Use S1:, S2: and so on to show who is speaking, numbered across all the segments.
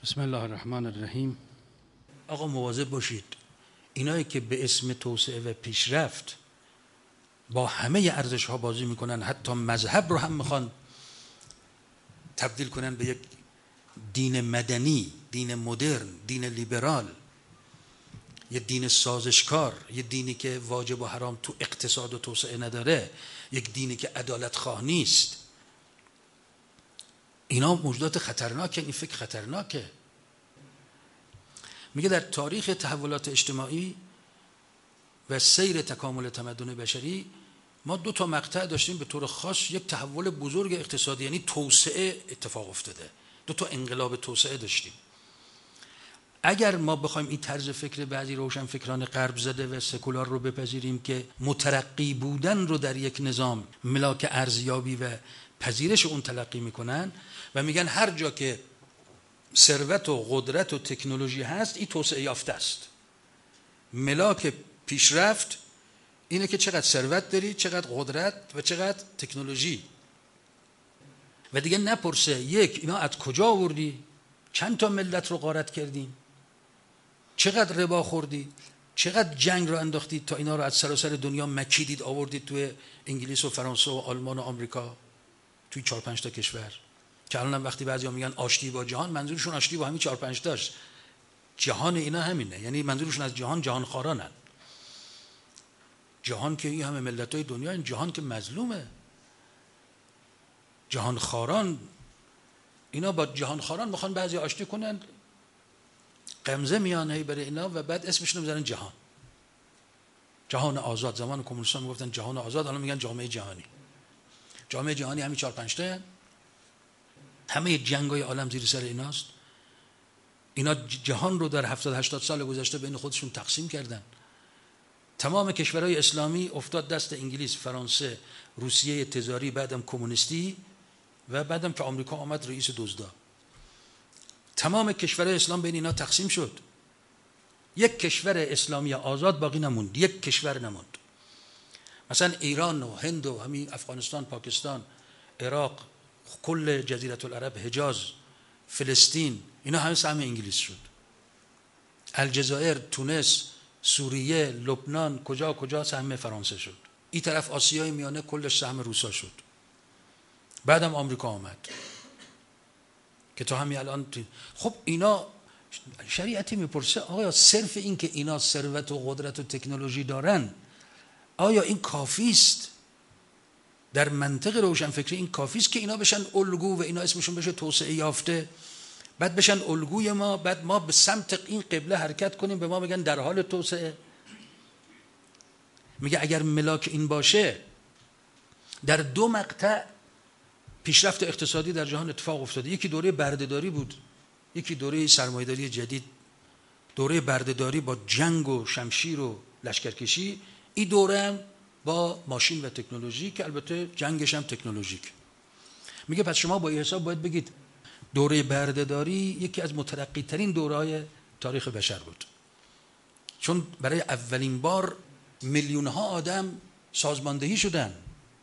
S1: بسم الله الرحمن الرحیم.
S2: آقا مواظب باشید، اینایی که به اسم توسعه و پیشرفت با همه ارزش ها بازی میکنن، حتی مذهب رو هم میخوان تبدیل کنن به یک دین مدنی، دین مدرن، دین لیبرال، یه دین سازشکار، یه دینی که واجب و حرام تو اقتصاد و توسعه نداره، یک دینی که عدالت خواه نیست. اینا موجودات خطرناکه، این فکر خطرناکه. میگه در تاریخ تحولات اجتماعی و سیر تکامل تمدن بشری ما دو تا مقطع داشتیم به طور خاص یک تحول بزرگ اقتصادی، یعنی توسعه اتفاق افتاده، دو تا انقلاب توسعه داشتیم. اگر ما بخوایم این طرز فکر بعضی روشن فکران غرب زده و سکولار رو بپذیریم که مترقی بودن رو در یک نظام ملاک ارزیابی و پذیرش اون تلقی میکنن و میگن هر جا که ثروت و قدرت و تکنولوژی هست این توسعه یافته است، ملاک پیشرفت اینه که چقدر ثروت داری، چقدر قدرت و چقدر تکنولوژی. و دیگه نپرسه یک اینا از کجا آوردی، چند تا ملت رو غارت کردیم، چقدر ربا خوردی، چقدر جنگ رو انداختید تا اینا رو از سراسر دنیا مکیدید آوردید توی انگلیس و فرانسه و آلمان و آمریکا، توی 4-5 تا کشور که الان وقتی بعضیا میگن آشتی با جهان، منظورشون آشتی با همین 4-5 تاست. جهان اینا همینه، یعنی منظورشون از جهان خارانن. جهان که این همه ملت‌های دنیا، این جهان که مظلومه. جهان خاران، اینا با جهان خاران میخوان بعضی آشتی کنن، غمزه میان هی برای اینا و بعد اسمشون رو میذارن جهان. جهان آزاد. زمان کمونیستان میگفتن جهان آزاد، الان میگن جامعه جهانی. جامعه جهانی همین 4-5 تا، همه جنگ‌های عالم زیر سر ایناست. اینا جهان رو در 70-80 سال گذشته بین خودشون تقسیم کردن. تمام کشورهای اسلامی افتاد دست انگلیس، فرانسه، روسیه تزاری، بعدم کمونیستی و بعدم که آمریکا آمد رئیس دزدا. تمام کشورهای اسلام بین اینا تقسیم شد. یک کشور اسلامی آزاد باقی نموند، یک کشور نموند. مثلا ایران و هند و همین افغانستان، پاکستان، عراق، کل جزیره العرب، حجاز، فلسطین، اینا همه سهم انگلیس شد. الجزایر، تونس، سوریه، لبنان، کجا سهم فرانسه شد. این طرف آسیای میانه کلش سهم روسا شد. بعدم آمریکا آمد که تا همین الان خب اینا شریعتی میپرسه آقا صرف این که اینا ثروت و قدرت و تکنولوژی دارن آیا این کافی است؟ در منطق روشنفکری این کافی است که اینا بشن الگو و اینا اسمشون بشه توسعه یافته، بعد بشن الگوی ما، بعد ما به سمت این قبله حرکت کنیم، به ما بگن در حال توسعه؟ میگه اگر ملاک این باشه، در دو مقطع پیشرفت اقتصادی در جهان اتفاق افتاده. یکی دوره بردهداری بود، یکی دوره سرمایه‌داری جدید. دوره بردهداری با جنگ و شمشیر و لشکرکشی، این دوره هم با ماشین و تکنولوژی که البته جنگش هم تکنولوژیک. میگه پس شما با این حساب باید بگید دوره بردهداری یکی از مترقی ترین دوره‌های تاریخ بشر بود، چون برای اولین بار میلیون ها آدم سازماندهی شدن،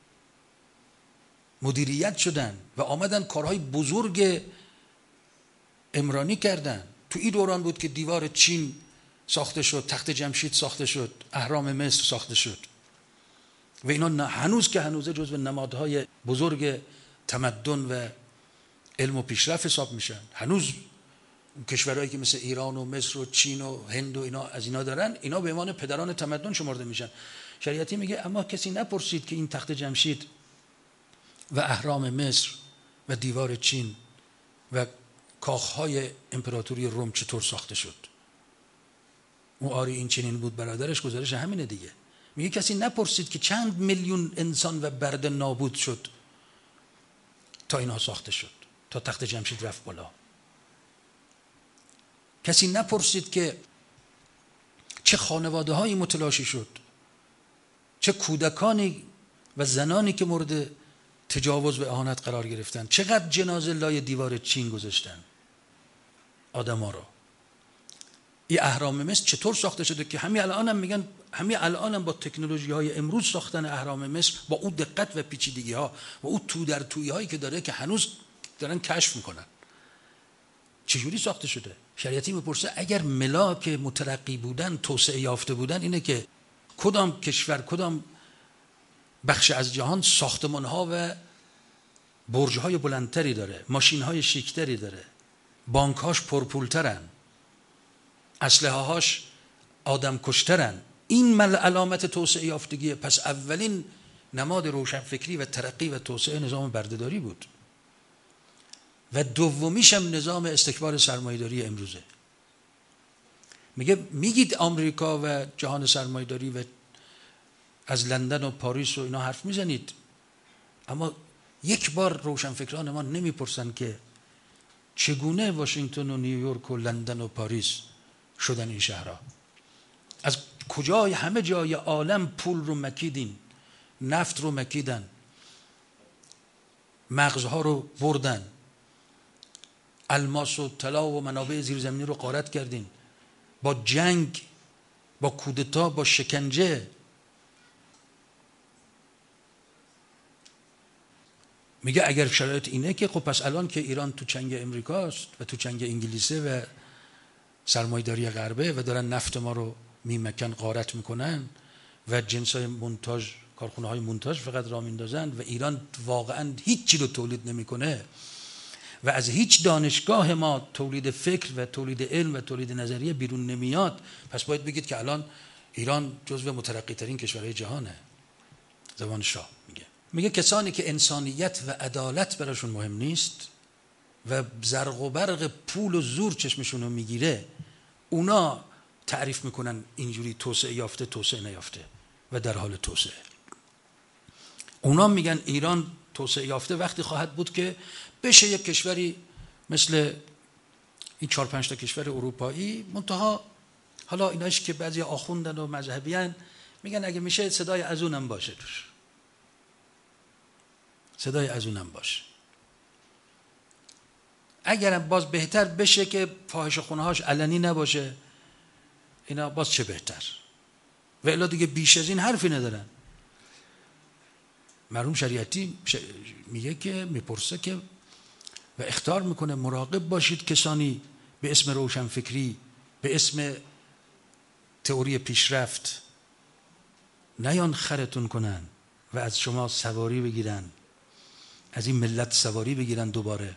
S2: مدیریت شدن و آمدن کارهای بزرگ عمرانی کردن. تو این دوران بود که دیوار چین ساخته شد، تخت جمشید ساخته شد، اهرام مصر ساخته شد و اینا هنوز که هنوزه جزو نمادهای بزرگ تمدن و علم و پیشرفت حساب میشن. هنوز کشورهایی که مثل ایران و مصر و چین و هند و اینا از اینا دارن، اینا به عنوان پدران تمدن شمرده میشن. شریعتی میگه اما کسی نپرسید که این تخت جمشید و اهرام مصر و دیوار چین و کاخهای امپراتوری روم چطور ساخته شد. او آری این چنین بود برادرش، گزارش همینه دیگه. میگه کسی نپرسید که چند میلیون انسان و برده نابود شد تا اینها ساخته شد، تا تخت جمشید رفت بالا. کسی نپرسید که چه خانواده هایی متلاشی شد، چه کودکانی و زنانی که مورد تجاوز و اهانت قرار گرفتن، چقدر جنازه لای دیوار چین گذاشتن آدما رو. این اهرام مصر چطور ساخته شده که همین الان هم میگن، همین الان هم با تکنولوژی های امروز ساختن اهرام مصر با اون دقت و پیچیدگی ها و اون تو در تویی هایی که داره که هنوز دارن کشف میکنن. چجوری ساخته شده؟ شریعتی میپرسه اگر ملاک مترقی بودن، توسعه یافته بودن، اینه که کدام کشور، کدام بخش از جهان ساختمان‌ها و برج‌های بلندتری داره، ماشین‌های شیکتری داره، بانک‌هاش پرپولترن، اسلحه‌هاش آدم کشترن، این علامت توسعه یافتگیه. پس اولین نماد روشنفکری و ترقی و توسعه نظام بردهداری بود و دومیش هم نظام استکبار سرمایه‌داری امروزه. میگید آمریکا و جهان سرمایه‌داری و از لندن و پاریس و اینا حرف میزنید، اما یک بار روشنفکران ما نمیپرسن که چگونه واشنگتن و نیویورک و لندن و پاریس شدن این شهرها؟ از کجای همه جای عالم پول رو مکیدین، نفت رو مکیدن، مغزها رو بردن، الماس و طلا و منابع زیرزمینی رو غارت کردین، با جنگ، با کودتا، با شکنجه. میگه اگر شرایط اینه که خب پس الان که ایران تو چنگ امریکاست و تو چنگ انگلیسه و سرمایه‌داری غربه و دارن نفت ما رو میمکن، غارت میکنن و جنسای مونتاژ، کارخونه های مونتاژ فقط راه میندازن و ایران واقعا هیچ چی رو تولید نمیکنه و از هیچ دانشگاه ما تولید فکر و تولید علم و تولید نظریه بیرون نمیاد، پس باید بگید که الان ایران جزو مترقی ترین کشورهای جهانه. زمان شاه میگه کسانی که انسانیت و عدالت براشون مهم نیست و زرق و برق پول و زور چشمشون رو میگیره، اونا تعریف میکنن اینجوری توسعه یافته، توسعه نیافته و در حال توسعه. اونا میگن ایران توسعه یافته وقتی خواهد بود که بشه یک کشوری مثل این 4-5 تا کشور اروپایی، منتها حالا ایناش که بعضی آخوندن و مذهبیان میگن اگه میشه صدای اذونم باشه توش، صدای اذونم باشه. اگرم باز بهتر بشه که فاحشه‌خونه هاش علنی نباشه، اینا باز چه بهتر. و الا دیگه بیش از این حرفی ندارن. مرحوم شریعتی میگه که میپرسه که و اخطار میکنه مراقب باشید کسانی به اسم روشنفکری، به اسم تئوری پیشرفت نیان خرتون کنن و از شما سواری بگیرن، از این ملت سواری بگیرن. دوباره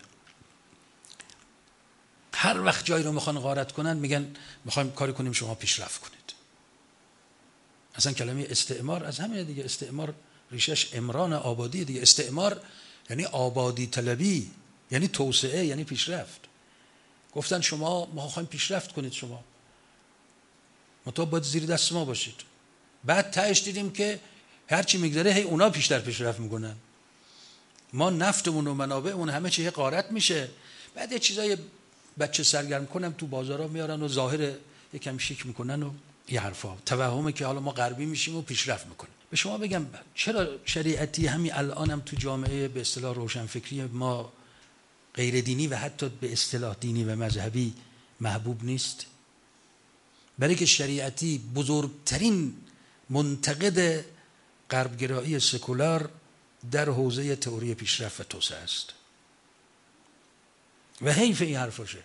S2: هر وقت جایی رو میخوان غارت کنن میگن میخوایم کاری کنیم شما پیشرفت کنید. اصلا کلمه استعمار از همین دیگه، استعمار ریشش عمران آبادی دیگه. استعمار یعنی آبادی طلبی، یعنی توسعه، یعنی پیشرفت. گفتن شما ما خواهیم پیشرفت کنید، شما مطابق باید زیر دست ما باشید. بعد تهش دیدیم که هرچی میگذره هی اونا پیشتر پیشرفت میکنن، ما نفتمون و منابعمون همه چی غارت میشه. بعد یه چیزای بچه سرگرم کنم تو بازارا میارن و ظاهر یکم شیک میکنن و یه حرفا، توهمه که حالا ما غربی میشیم و پیشرفت میکنیم. به شما بگم چرا شریعتی همین الانم تو جامعه به اصطلاح روشنفکری ما غیر دینی و حتی به اصطلاح دینی و مذهبی محبوب نیست؟ برای که شریعتی بزرگترین منتقد غربگرایی سکولار در حوزه تئوری پیشرفت و توسعه است و حیف این حرفاشه.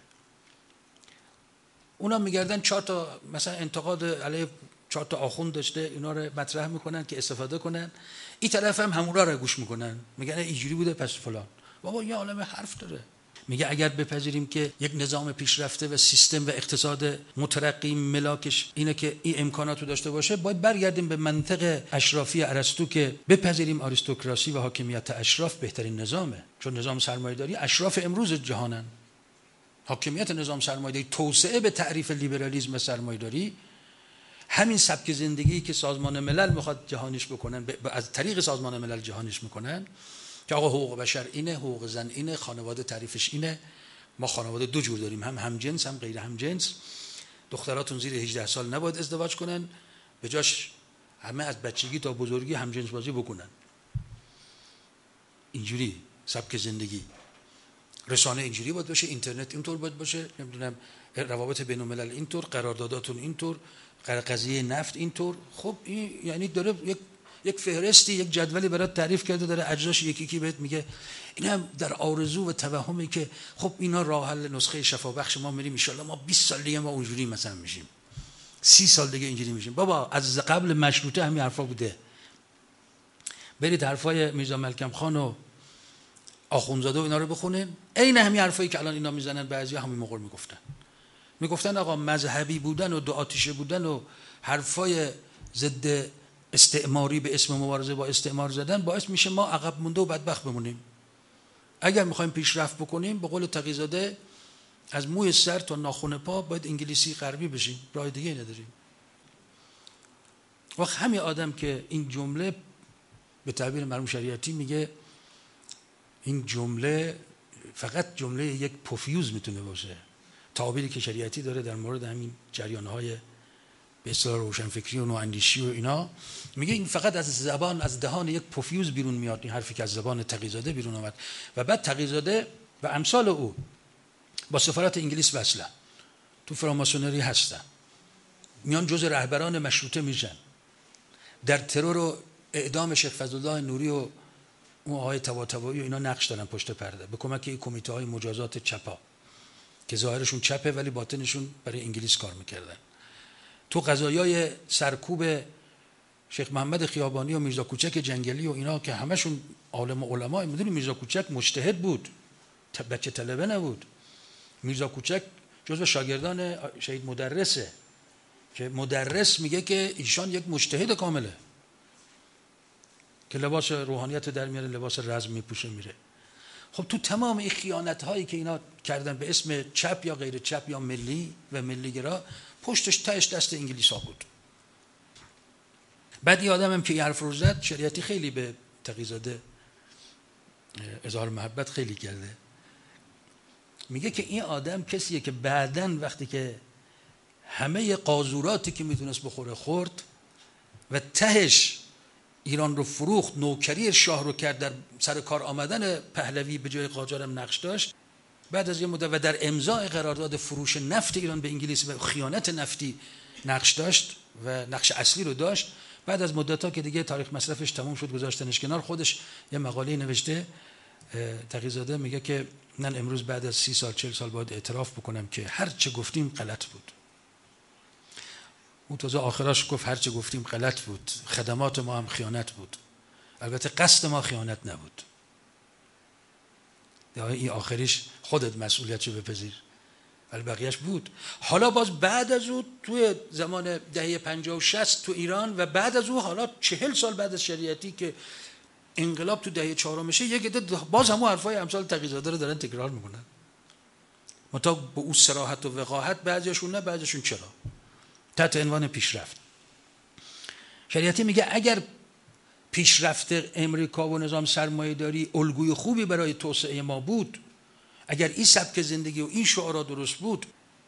S2: اونا میگردن 4 تا مثلا انتقاد علیه 4 تا آخوند داشته، اینا رو مطرح میکنن که استفاده کنن. این طرف هم همونا رو گوش میکنن، میگن اینجوری بوده پس فلان. بابا یه عالمه حرف داره. میگه اگر بپذیریم که یک نظام پیشرفته و سیستم و اقتصاد مترقی ملاکش اینه که این امکاناتو داشته باشه، باید برگردیم به منطق اشرافی ارسطو که بپذیریم آریستوکراسی و حاکمیت اشراف بهترین نظامه، چون نظام سرمایه‌داری اشراف امروز جهانن. حاکمیت نظام سرمایه‌داری، توسعه به تعریف لیبرالیسم سرمایه‌داری، همین سبک زندگی که سازمان ملل میخواد جهانیش بکنن، از طریق سازمان ملل جهانیش میکنن که آقا حقوق بشر اینه، حقوق زن اینه، خانواده تعریفش اینه. ما خانواده 2 جور داریم، هم همجنس هم غیر همجنس. دختراتون زیر 18 سال نباید ازدواج کنن، به جاش همه از بچگی تا بزرگی همجنس بازی بکنن. اینجوری سبک زندگی. رسانه اینجوری باید باشه، اینترنت اینطور باید باشه، نمیدونم روابط بین الملل اینطور، قرارداداتون اینطور، قضیه نفت اینطور. خب این یعنی داره یک یک فهرستی، یک جدولی برات تعریف کرده، داره اجزاش یکی یکی بهت میگه. این هم در آرزو و توهمی که خب اینا راه حل نسخه شفابخش ما میریم ان شاء الله ما 20 سال دیگه ما اونجوری مثلا میشیم، 30 سال دیگه اینجوری میشیم. بابا از قبل مشروطه همین حرفا بوده. برید حرفای میرزا ملکم خان و آخوندزاده و اینا رو بخونین، عین همین حرفایی که الان اینا میزنن بعضیا همین موقع میگفتن آقا مذهبی بودن و دو آتیشه بودن و حرفای ضد استعماری به اسم مبارزه با استعمار زدن باعث میشه ما عقب مونده و بدبخت بمونیم. اگر میخوایم پیشرفت بکنیم به قول تقی‌زاده از موی سر تا ناخن پا باید انگلیسی غربی بشیم، راه دیگه نداریم. وقت همین آدم که این جمله به تعبیر مرحوم شریعتی میگه این جمله فقط جمله یک پوفیوز میتونه باشه، تعبیری که شریعتی داره در مورد همین جریان‌های به اصطلاح روشنفکری و نواندیشی و اینا، میگه این فقط از زبان، از دهان یک پوفیوز بیرون میاد، این حرفی که از زبان تقی‌زاده بیرون اومد. و بعد تقی‌زاده و امثال او با سفارت انگلیس وصلن، تو فراماسونری هستن، میان جز رهبران مشروطه میشن، در ترور و اعدام شیخ فضلالله نوری و اون آقای طباطبایی و اینا نقش دارن پشت پرده به کمک این کمیته های مجازات چپا که ظاهرشون چپه ولی باطنشون برای انگلیس کار میکردن. تو قضایای سرکوب شیخ محمد خیابانی و میرزا کوچک جنگلی و اینا که همشون عالم و علما، میدونی میرزا کوچک مجتهد بود، بچه طلبه نبود. میرزا کوچک جزو شاگردان شهید مدرسه که مدرس میگه که ایشان یک مجتهد کامله که لباس روحانیت در میاره، لباس رزم میپوشه میره. خب تو تمام این خیانت هایی که اینا کردن به اسم چپ یا غیر چپ یا ملی و ملیگرا، پشتش تهش دست انگلیس ها بود. بعد این آدم هم که این حرف رو زد، شریعتی خیلی به تقی‌زاده اظهار محبت خیلی کرده، میگه که این آدم کسیه که بعداً وقتی که همه قاذوراتی که میتونست بخوره خورد و تهش ایران رو فروخت، نوکری شاه رو کرد، در سر کار آمدن پهلوی به جای قاجار هم نقش داشت. بعد از یه مدت و در امضای قرارداد فروش نفت ایران به انگلیس و خیانت نفتی نقش داشت و نقش اصلی رو داشت. بعد از مدت‌ها که دیگه تاریخ مصرفش تموم شد گذاشتنش کنار، خودش یه مقاله نوشته، تقی‌زاده میگه که من امروز بعد از 30 سال 40 سال باید اعتراف بکنم که هر چه گفتیم غلط بود. اون تازه آخراش گفت هر چه گفتیم غلط بود، خدمات ما هم خیانت بود، البته قصد ما خیانت نبود. این آخریش خودت مسئولیتشو بپذیر، ولی بقیهش بود. حالا باز بعد از اون توی زمان دهه 50 و 60 تو ایران و بعد از اون حالا 40 سال بعد از شریعتی که انقلاب تو دهه 4 میشه، یک عده باز همون حرفای امثال تقی‌زاده رو دارن تکرار میکنن. متا به اون صراحت و وقاحت، بعضیشون نه، بعضیشون چرا، تحت عنوان پیشرفت. شریعتی میگه اگر پیشرفت امریکا و نظام سرمایه‌داری الگوی خوبی برای توسعه ما بود، اگر این سبک زندگی و این شعارا درست بود،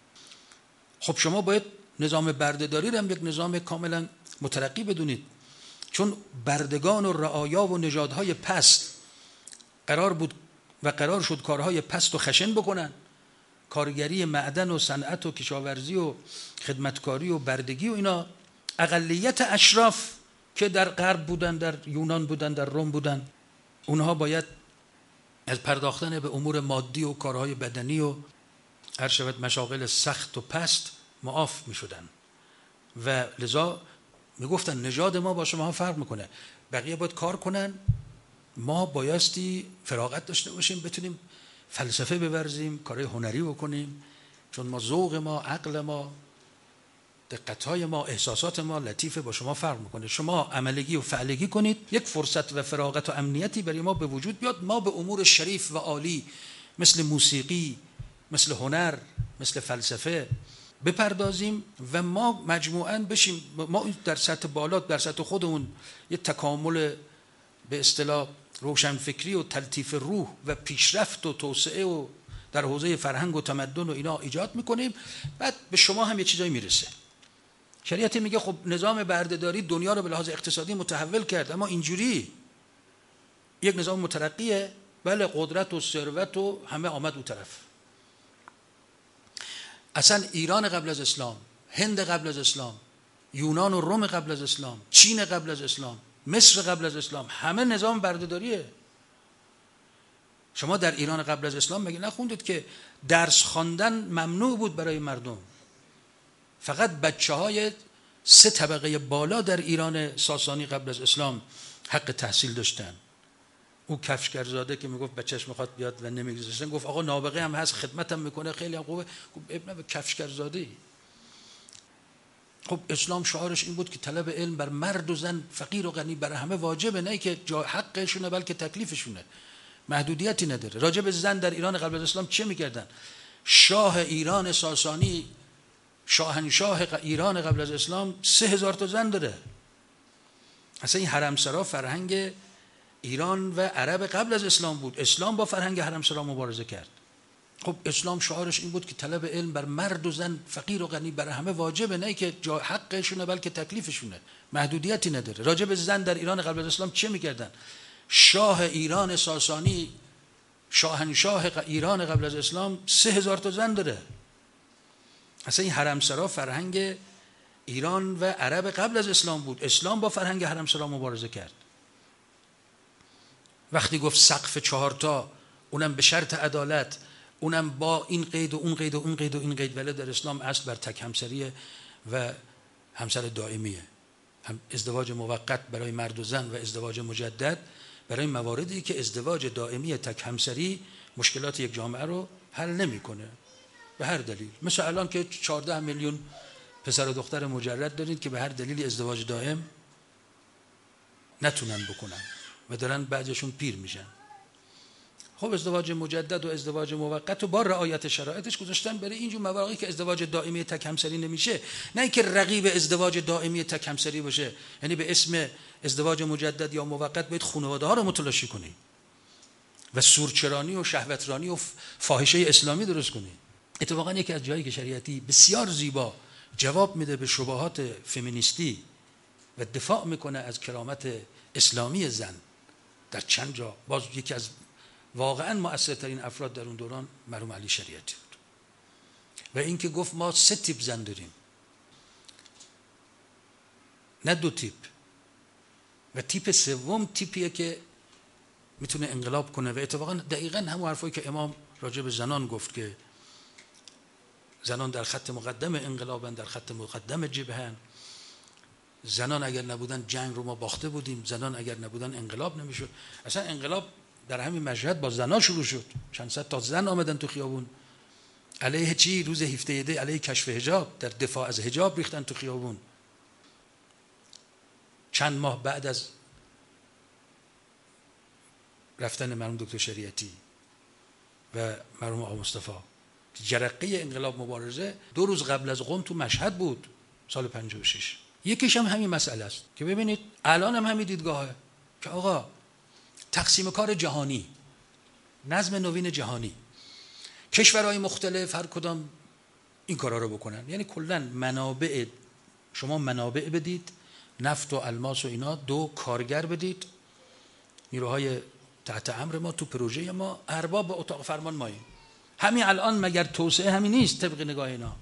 S2: خب شما باید نظام بردهداری رو هم یک نظام کاملا مترقی بدونید، چون بردگان و رعایا و نژادهای پست قرار بود و قرار شد کارهای پست و خشن بکنن، کارگری معدن و صنعت و کشاورزی و خدمتکاری و بردگی و اینا. اقلیت اشراف که در غرب بودن، در یونان بودن، در روم بودن، اونها باید از پرداختن به امور مادی و کارهای بدنی و هر شود مشاغل سخت و پست معاف می شدن و لذا می گفتن نژاد ما با شما فرق میکنه، بقیه باید کار کنن، ما بایستی فراغت داشته باشیم، بتونیم فلسفه بورزیم، کارهای هنری بکنیم، چون ما ذوق ما، عقل ما، دقت‌های ما، احساسات ما لطیفه، با شما فرق میکنه. شما عملگی و فعلگی کنید، یک فرصت و فراغت و امنیتی برای ما به وجود بیاد، ما به امور شریف و عالی مثل موسیقی، مثل هنر، مثل فلسفه بپردازیم و ما مجموعاً بشیم، ما در سطح بالا، در سطح خودمون یه تکامل به اصطلاح روشنفکری و تلطیف روح و پیشرفت و توسعه و در حوزه فرهنگ و تمدن و اینا ایجاد میکنیم، بعد به شما هم یه چیزایی میرسه. شریعتی میگه خب نظام بردهداری دنیا رو به لحاظ اقتصادی متحول کرد، اما اینجوری یک نظام مترقیه، بله قدرت و ثروت و همه آمد اون طرف. اصلا ایران قبل از اسلام، هند قبل از اسلام، یونان و روم قبل از اسلام، چین قبل از اسلام، مصر قبل از اسلام همه نظام بردهداریه. شما در ایران قبل از اسلام مگه نخوندید که درس خواندن ممنوع بود برای مردم؟ فقط بچه‌های 3 طبقه بالا در ایران ساسانی قبل از اسلام حق تحصیل داشتن. او کفشگرزاده که میگفت بچه‌ش میخواد بیاد و نمیگذاشتن، گفت آقا نابغه هم هست، خدمتم میکنه، خیلی هم خوبه. گفت ابن کفشگرزاده. خب اسلام شعارش این بود که طلب علم بر مرد و زن، فقیر و غنی، بر همه واجبه، نه که حقشونه بلکه تکلیفشونه، محدودیتی نداره. راجع به زن در ایران قبل از اسلام چه میکردن؟ شاه ایران ساسانی، شاهنشاه ایران قبل از اسلام 3000 تا زن داره. اصلا این حرمسرا فرهنگ ایران و عرب قبل از اسلام بود. اسلام با فرهنگ حرمسرا مبارزه کرد. خب اسلام شعارش این بود که طلب علم بر مرد و زن، فقیر و غنی، بر همه واجبه، نه که حقشونه بلکه تکلیفشونه، محدودیتی نداره. راجع به زن در ایران قبل از اسلام چه میکردن؟ شاه ایران ساسانی، شاهنشاه ایران قبل از اسلام 3000 تا زن داره. اصلا این حرمسرا فرهنگ ایران و عرب قبل از اسلام بود. اسلام با فرهنگ حرمسرا مبارزه کرد. وقتی گفت سقف 4 تا، اونم به شرط عدالت، اونم با این قید و اون قید و اون قید و این قید، ولی در اسلام اصل بر تک همسریه و همسر دائمیه. هم ازدواج موقت برای مرد و زن و ازدواج مجدد برای مواردی که ازدواج دائمی تک همسری مشکلات یک جامعه رو حل نمیکنه به هر دلیل. مثل الان که 14 میلیون پسر و دختر مجرد دارید که به هر دلیلی ازدواج دائم نتونن بکنن و دارن بعضیشون پیر میشن. خب ازدواج مجدد و ازدواج موقت و با رعایت شرایطش گذاشتن برای اینجور مواردی که ازدواج دائمی تک همسری نمیشه، نه اینکه رقیب ازدواج دائمی تک همسری باشه. یعنی به اسم ازدواج مجدد یا موقت باید خانواده ها رو متلاشی کنی و سورچرانی و شهوترانی و فاحشه اسلامی درست کنی. اتفاقا یکی از جایی که شریعتی بسیار زیبا جواب میده به شبهات فمینیستی و دفاع میکنه از کرامت اسلامی زن در چند جا، باز یکی از واقعا مؤثرترین افراد در اون دوران مرحوم علی شریعتی بود و اینکه گفت ما 3 تیپ زن داریم، نه 2 تیپ. و تیپ سوم تیپیه که میتونه انقلاب کنه و اتفاقا دقیقاً همون حرفایی که امام راجع به زنان گفت که زنان در خط مقدم انقلابن، در خط مقدم جبهن. زنان اگر نبودن جنگ رو ما باخته بودیم، زنان اگر نبودن انقلاب نمیشد. اصلا انقلاب در همین مشهد با زنا شروع شد. چند صد تا زن آمدن تو خیابون. علیه چی؟ روز 17 دی علیه کشف حجاب، در دفاع از حجاب ریختن تو خیابون. چند ماه بعد از رفتن مرحوم دکتر شریعتی و مرحوم آقا مصطفی، جرقه انقلاب مبارزه 2 روز قبل از قم تو مشهد بود سال 56. یکیش هم همین مسئله است که ببینید الان هم همین دیدگاهه که آقا تقسیم کار جهانی، نظم نوین جهانی، کشورهای مختلف هر کدام این کارا رو بکنن. یعنی کلا منابع، شما منابع بدید، نفت و الماس و اینا، 2 کارگر بدید، نیروهای تحت امر ما تو پروژه ما، ارباب اتاق فرمان ماییم. همین الان مگر توسعه همین نیست طبق نگاه اینا؟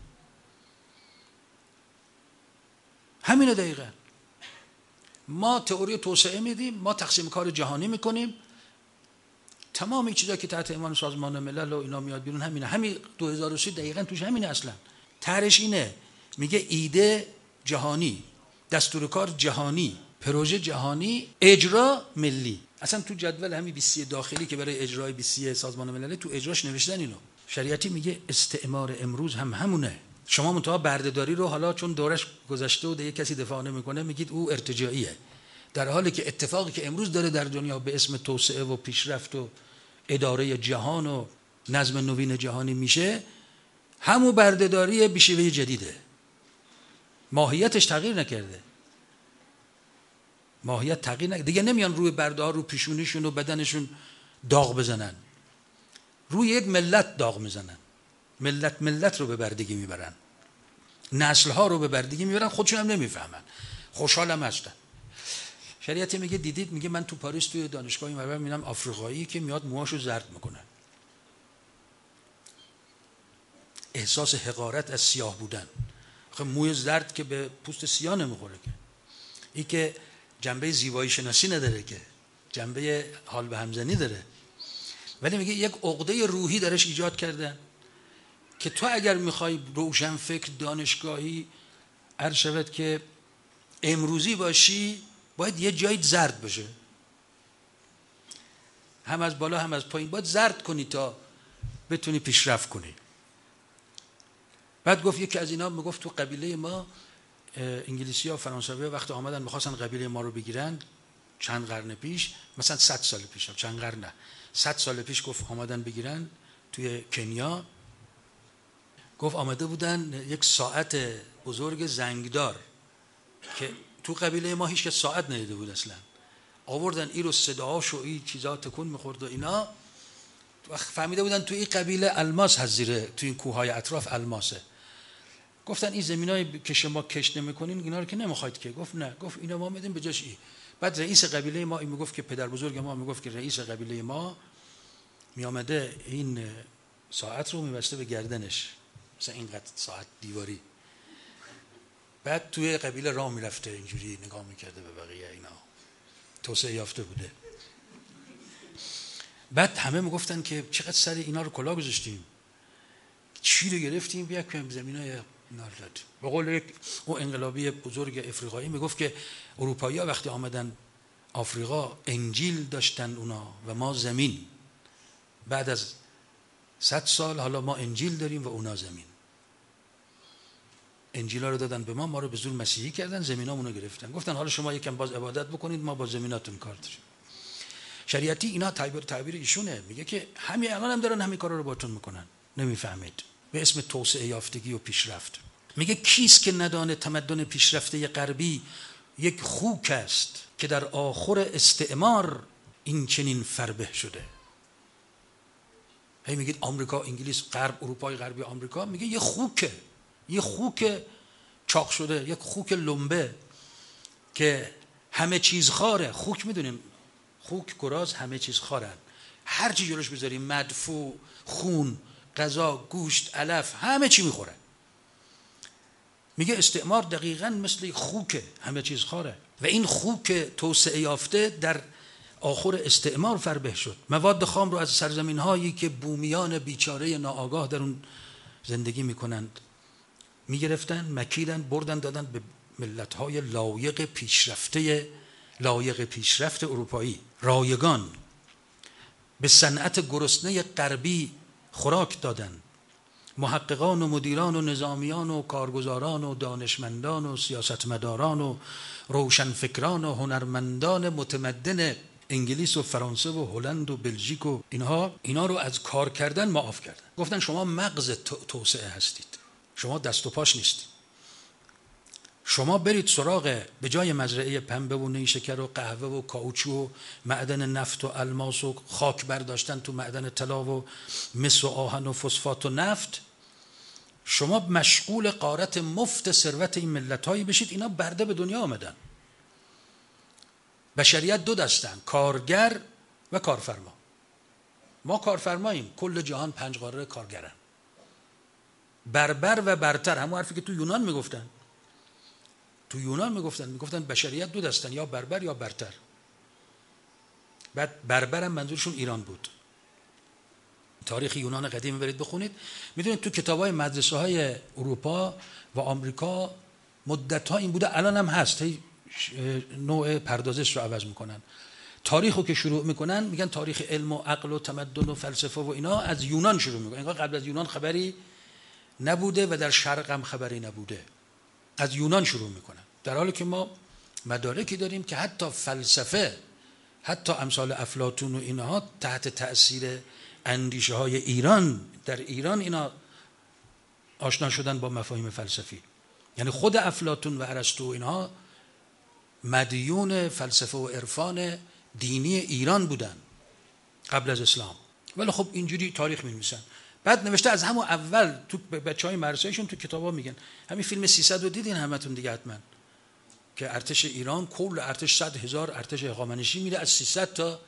S2: همینه دقیقاً. ما تئوری توسعه میدیم، ما تقسیم کار جهانی میکنیم، تمام این چیزا که تحت عنوان سازمان ملل و اینا میاد بیرون همینه. همین 2030 دقیقاً توش همینه. اصلا طرحش اینه، میگه ایده جهانی، دستور کار جهانی، پروژه جهانی، اجرا ملی. اصلا تو جدول همین 20 داخلی که برای اجرای 20 سازمان ملل تو اجراش نوشتن اینو. شریعتی میگه استعمار امروز هم همونه. شما منتها بردهداری رو حالا چون دورش گذشته و دیگه کسی دفاع نمیکنه میگید او ارتجاعیه، در حالی که اتفاقی که امروز داره در دنیا به اسم توسعه و پیشرفت و اداره جهان و نظم نوین جهانی میشه، همون بردهداری به شیوه جدیده. ماهیتش تغییر نکرده. ماهیت تغییر نکرده. دیگه نمیان روی برده ها رو پیشونیشون و بدنشون داغ بزنن. روی یک ملت داغ میزنن. ملت رو به بردگی میبرن. نسل ها رو به بردگی میبرن، خودشون هم نمیفهمن. خوشحالم هستن. شریعتی میگه دیدید، میگه من تو پاریس توی دانشگاهی میبینم آفریقایی که میاد موهاشو زرد میکنه. احساس حقارت از سیاه بودن. خب موی زرد که به پوست سیاه نمیخوره که. این که جنبه زیبایی شناسی نداره که، جنبه حال به همزنی داره. ولی میگه یک عقده روحی درش ایجاد کردن که تو اگر میخوای روشن فکر دانشگاهی عرض شود که امروزی باشی، باید یه جایی زرد باشه، هم از بالا هم از پایین باید زرد کنی تا بتونی پیشرفت کنی. بعد گفت یکی از اینا میگفت تو قبیله ما انگلیسی ها و فرانسوی ها وقتی آمدن میخواستن قبیله ما رو بگیرن چند قرن پیش، مثلا 100 سال پیش، چند قرن نه 100 سال پیش، گفت آمدن بگیرن توی کنیا، گفت آمده بودن یک ساعت بزرگ زنگدار که تو قبیله ما هیچ که ساعت ندیده بود اصلا، آوردن این رو صداهاش و این چیزا تکون میخورد و اینا، فهمیده بودن تو این قبیله الماس هست زیره، تو این کوههای اطراف الماسه. گفتن این زمینایی که شما کشت نمیکنین اینا رو که نمیخواید که. گفت نه، گفت اینا ما میدیم به جاش این. بعد رئیس قبیله ما این میگفت که پدر بزرگ ما میگفت که رئیس قبیله ما میامده این ساعت رو میبسته به گردنش، مثلا اینقدر ساعت دیواری، بعد توی قبیله راه میرفته اینجوری نگاه میکرده به بقیه، اینا توسعه یافته بوده. بعد همه میگفتن که چقدر سر اینا رو کلاه گذاشتیم، چی رو گرفتیم بیا که زمینای اینا رو داد. به قول یک اون انقلابی بزرگ افریقایی میگفت که اروپایی‌ها وقتی آمدن آفریقا انجیل داشتن اونا و ما زمین، بعد از 100 سال حالا ما انجیل داریم و اونا زمین. انجیلا رو دادن به ما، ما رو به زور مسیحی کردن، زمینامونو گرفتن، گفتن حالا شما یکم باز عبادت بکنید، ما با زمیناتون کار داریم. شریعتی اینا تعبیر ایشونه، میگه که همین الان هم دارن همین کارا رو باتون میکنن، نمیفهمید، به اسم توسعه یافتگی و پیشرفت. میگه کیست که ندانه تمدن پیشرفته غربی یک خوک است که در آخر استعمار این چنین فربه شده. هی میگید آمریکا، انگلیس، غرب، اروپای غربی، آمریکا، میگه یه خوکه، یه خوک چاق شده، یک خوک لنبه که همه چیز خاره. خوک میدونیم، خوک گراز همه چیز خارن، هر چی جلوش بذاریم مدفوع، خون، غذا، گوشت، علف، همه چی میخوره. میگه استعمار دقیقاً مثل خوک همه چیز خاره و این خوک توسعه یافته در آخر استعمار فربه شد. مواد خام رو از سرزمین هایی که بومیان بیچاره ناآگاه در اون زندگی میکنند میگرفتن، مکیدن، بردن دادن به ملت های لایق پیشرفت اروپایی، رایگان، به صنعت گرسنه غربی خوراک دادن. محققان و مدیران و نظامیان و کارگزاران و دانشمندان و سیاستمداران و روشنفکران و هنرمندان متمدن انگلیس و فرانسه و هلند و بلژیک و اینا رو از کار کردن معاف کردن. گفتن شما مغز توسعه هستید، شما دست و پاش نیستید. شما برید سراغ به جای مزرعه پنبه و نیشکر و قهوه و کاوچو و معدن نفت و الماس و خاک برداشتن تو معدن طلا و مس و آهن و فسفات و نفت، شما مشغول غارت مفت ثروت این ملت‌هایی بشید. اینا برده به دنیا آمدن. بشریت دو دستن، کارگر و کارفرما. ما کارفرماییم، کل جهان 5 قاره کارگرن. بربر و برتر، همون حرفی که تو یونان میگفتن بشریت دو دستن، یا بربر یا برتر. بعد بربر هم منظورشون ایران بود. تاریخ یونان قدیم برید بخونید، میدونید تو کتابای مدرسه های اروپا و آمریکا مدت‌ها این بوده، الان هم هست، نوع پردازش رو عوض میکنن. تاریخو که شروع میکنن میگن تاریخ علم و عقل و تمدن و فلسفه و اینا از یونان شروع میکنن. انگار قبل از یونان خبری نبوده و در شرق هم خبری نبوده، از یونان شروع میکنن. در حالی که ما مدارکی داریم که حتی فلسفه، حتی امثال افلاطون و اینها تحت تأثیر اندیشه های ایران، در ایران اینا آشنا شدن با مفاهیم فلسفی. یعنی خود افلاطون و ارسطو اینها مدیون فلسفه و عرفان دینی ایران بودن قبل از اسلام. ولی خب اینجوری تاریخ می‌نویسن. بعد نوشته از همون اول تو بچهای مدرسه‌شون تو کتابا میگن. همین فیلم 300 رو دیدین همتون دیگه حتما، که ارتش ایران، کل ارتش 100,000 ارتش هخامنشی میره از 300 تا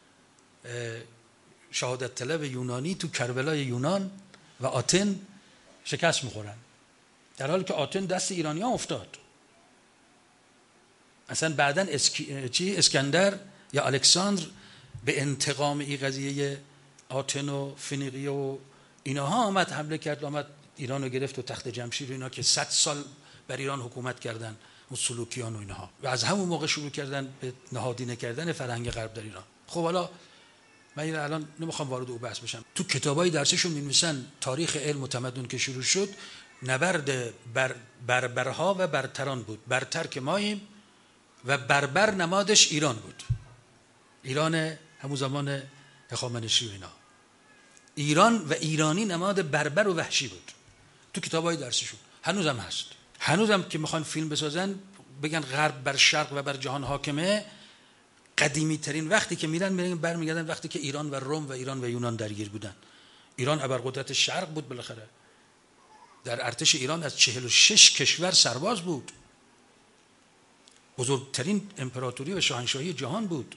S2: شهادت طلب یونانی تو کربلای یونان و آتن شکست میخورن، در حالی که آتن دست ایرانی‌ها افتاد. اصلا بعدن اسکندر یا الکساندر به انتقام این قضیه آتن و فنیقیه و اینها آمد حمله کرد، آمد ایران رو گرفت و تخت جمشید و اینا که 100 سال بر ایران حکومت کردن و سلوکیان و اینها، و از همون موقع شروع کردن به نهادینه کردن فرهنگ غرب در ایران. خب حالا من این الان نمیخوام وارد او بحث بشم. تو کتابای درسشون می‌نویسن تاریخ علم و تمدن که شروع شد نبرد بربرها و برتران بود. برتر که ماییم و بربر نمادش ایران بود. ایران همون زمان هخامنشی و اینا. ایران و ایرانی نماد بربر و وحشی بود. تو کتابای درسشون هنوزم هست. هنوزم که میخوان فیلم بسازن بگن غرب بر شرق و بر جهان حاکمه، قدیمی ترین وقتی که میرن برمیگردن وقتی که ایران و روم و ایران و یونان درگیر بودن. ایران ابرقدرت شرق بود بالاخره. در ارتش ایران از 46 کشور سرباز بود. بزرگترین امپراتوری و شاهنشاهی جهان بود.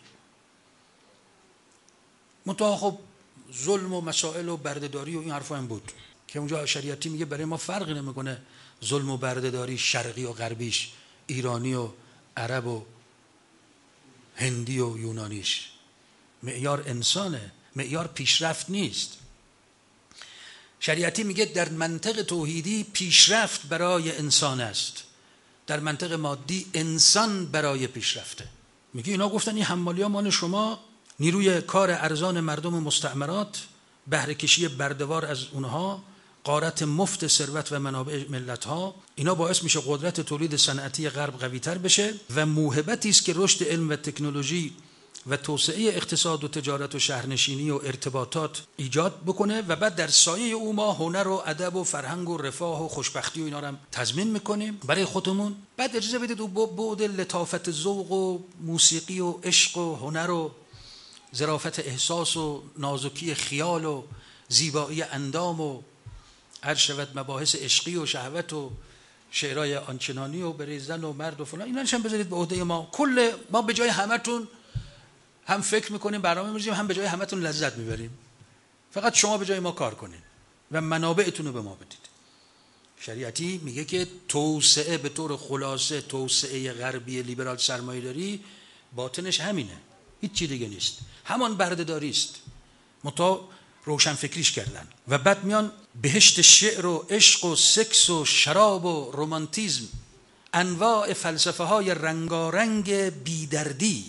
S2: منتها خب ظلم و مسائل و بردهداری و این حرفا هم بود که اونجا شریعتی میگه برای ما فرقی نمیکنه ظلم و بردهداری شرقی و غربیش، ایرانی و عرب و هندی و یونانیش. معیار انسانه، معیار پیشرفت نیست. شریعتی میگه در منطق توحیدی پیشرفت برای انسان است، در منطق مادی انسان برای پیشرفته. میگه اینا گفتن این حمالیا مال شما، نیروی کار ارزان مردم مستعمرات، بهره کشی برده‌وار از اونها، غارت مفت ثروت و منابع ملت‌ها، اینا باعث میشه قدرت تولید صنعتی غرب قوی‌تر بشه و موهبتی است که رشد علم و تکنولوژی و توسعه اقتصاد و تجارت و شهرنشینی و ارتباطات ایجاد بکنه و بعد در سایه او ما هنر و ادب و فرهنگ و رفاه و خوشبختی و اینا رو هم تضمین میکنیم برای خودمون. بعد اجازه بدید او بعد لطافت ذوق و موسیقی و عشق و هنر و ظرافت احساس و نازکی خیال و زیبایی اندام و هر شود مباحث عشقی و شهوت و شعرهای آنچنانی و برای زن و مرد و فلان، اینا نشان بذارید به عهده ما. کل ما به جای همتون هم فکر میکنیم برنامه می‌ریزیم، هم به جای همتون لذت میبریم. فقط شما به جای ما کار کنین و منابعتون رو به ما بدید. شریعتی میگه که توسعه به طور خلاصه، توسعه غربی لیبرال سرمایه‌داری باطنش همینه، هیچ چیز دیگه نیست، همان بردهداری است، متا روشن فکریش کردن و بعد میان بهشت شعر و عشق و سکس و شراب و رمانتیزم، انواع فلسفه های رنگارنگ بیدردی،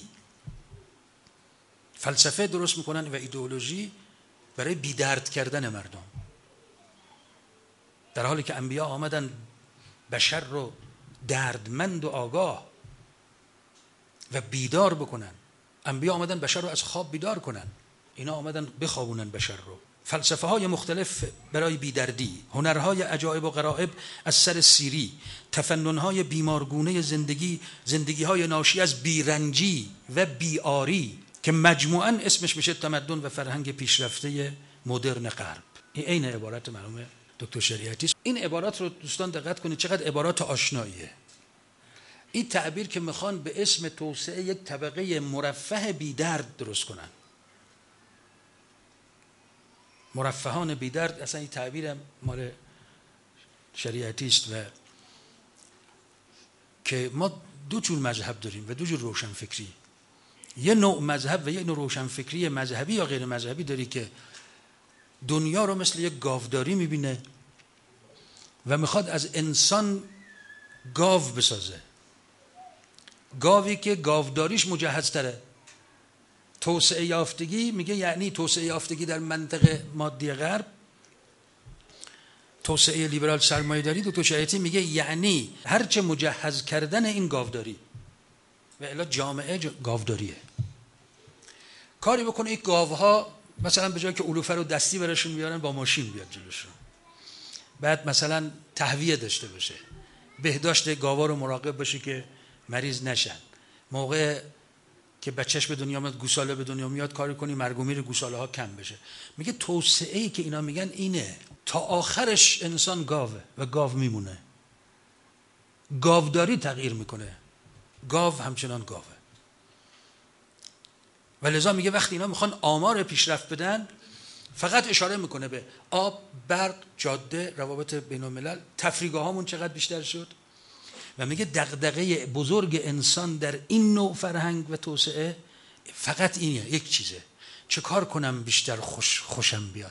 S2: فلسفه درست میکنن و ایدئولوژی برای بیدرد کردن مردم، در حالی که انبیا آمدن بشر رو دردمند و آگاه و بیدار بکنن. انبیا آمدن بشر رو از خواب بیدار کنن، اینا آمدن بخوابونن بشر رو. فلسفه های مختلف برای بیدردی، هنرهای عجایب و غرائب از سر سیری، تفنن های بیمارگونه زندگی های ناشی از بیرنجی و بیاری که مجموعاً اسمش میشه تمدن و فرهنگ پیشرفته مدرن غرب. این عین عبارت مرحوم دکتر شریعتی. این عبارات رو دوستان دقت کنید چقدر عبارات آشناییه. این تعبیر که میخوان به اسم توسعه یک طبقه مرفه بیدرد درست کنن، مرفهان بیدرد، اصلا این تعبیر مال شریعتی است. و که ما دو جور مذهب داریم و دو جور روشنفکری. یه نوع مذهب و یه نوع روشنفکری مذهبی یا غیر مذهبی داری که دنیا رو مثل یک گاوداری میبینه و میخواد از انسان گاو بسازه، گاوی که گاوداریش مجهزتره. توسعه یافتگی میگه یعنی توسعه یافتگی در منطقه مادی غرب، توسعه لیبرال سرمایه‌داری دکتر شریعتی میگه یعنی هرچه مجهز کردن این گاوداری، و الا جامعه گاوداریه. کاری بکنه این گاوها مثلا به جای که علوفه رو دستی براشون بیارن با ماشین بیاد جلوشون، بعد مثلا تهویه داشته باشه، بهداشت گاوا رو مراقب باشه که مریض نشن، موقع که بچهش به دنیا میاد، گوساله به دنیا میاد، کاری کنی مرگ و میر گوساله ها کم بشه. میگه توسعه‌ای که اینا میگن اینه، تا آخرش انسان گاوه و گاو میمونه، گاوداری تغییر میکنه، گاو همچنان گاوه. و لذا میگه وقتی اینا میخوان آمار پیشرفت بدن فقط اشاره میکنه به آب، برق، جاده، روابط بین الملل، تفریحگاهامون چقدر بیشتر شد، و میگه دغدغه بزرگ انسان در این نوع فرهنگ و توسعه فقط اینه، یک چیزه: چه کار کنم بیشتر خوشم بیاد،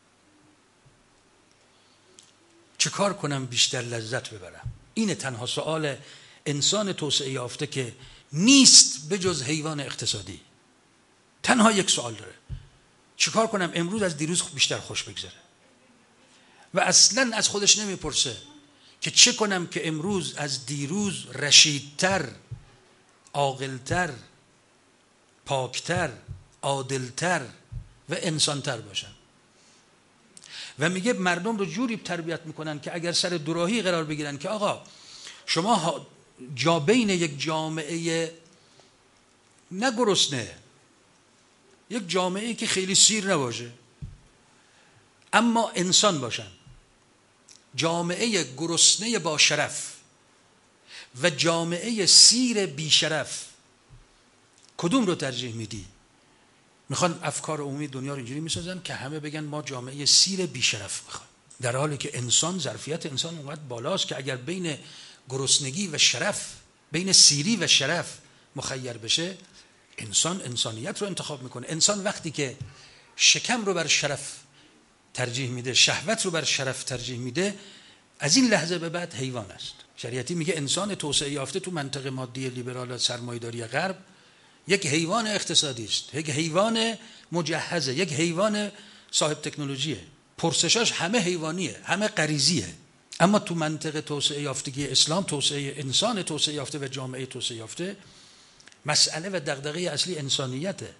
S2: چه کار کنم بیشتر لذت ببرم. اینه تنها سوال انسان توسعه یافته که نیست بجز حیوان اقتصادی. تنها یک سوال داره: چه کار کنم امروز از دیروز بیشتر خوش بگذره. و اصلا از خودش نمیپرسه که چه کنم که امروز از دیروز رشیدتر، عاقلتر، پاکتر، عادلتر و انسانتر باشم. و میگه مردم رو جوری تربیت میکنن که اگر سر دوراهی قرار بگیرن که آقا شما جا بین یک جامعه نه گرسنه، یک جامعه که خیلی سیر نباشه اما انسان باشن، جامعه گرسنه با شرف و جامعه سیر بی شرف، کدوم رو ترجیح میدی؟ میخوان افکار عمومی دنیا رو اینجوری میسازن که همه بگن ما جامعه سیر بی شرف میخوایم، در حالی که انسان، ظرفیت انسان اونقدر بالاست که اگر بین گرسنگی و شرف، بین سیری و شرف مخیر بشه، انسان انسانیت رو انتخاب میکنه. انسان وقتی که شکم رو بر شرف ترجیح میده، شهوت رو بر شرف ترجیح میده، از این لحظه به بعد حیوان است. شریعتی میگه انسان توسعه یافته تو منطقه مادی لیبرال سرمایه‌داری غرب یک حیوان اقتصادی است، یک حیوان مجهزه، یک حیوان صاحب تکنولوژیه، پرسشاش همه حیوانیه، همه غریزیه. اما تو منطقه توسعه یافتگی اسلام، توسعه انسان توسعه یافته و جامعه توسعه یافته، مسئله و دغدغه اصلی انسانیته،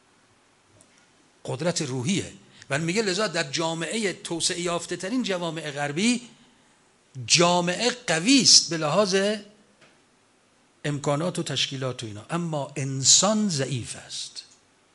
S2: قدرت روحیه. و میگه لذا در جامعه توسعه یافته ترین جوامع غربی، جامعه قوی است به لحاظ امکانات و تشکیلات و اینا، اما انسان ضعیف است.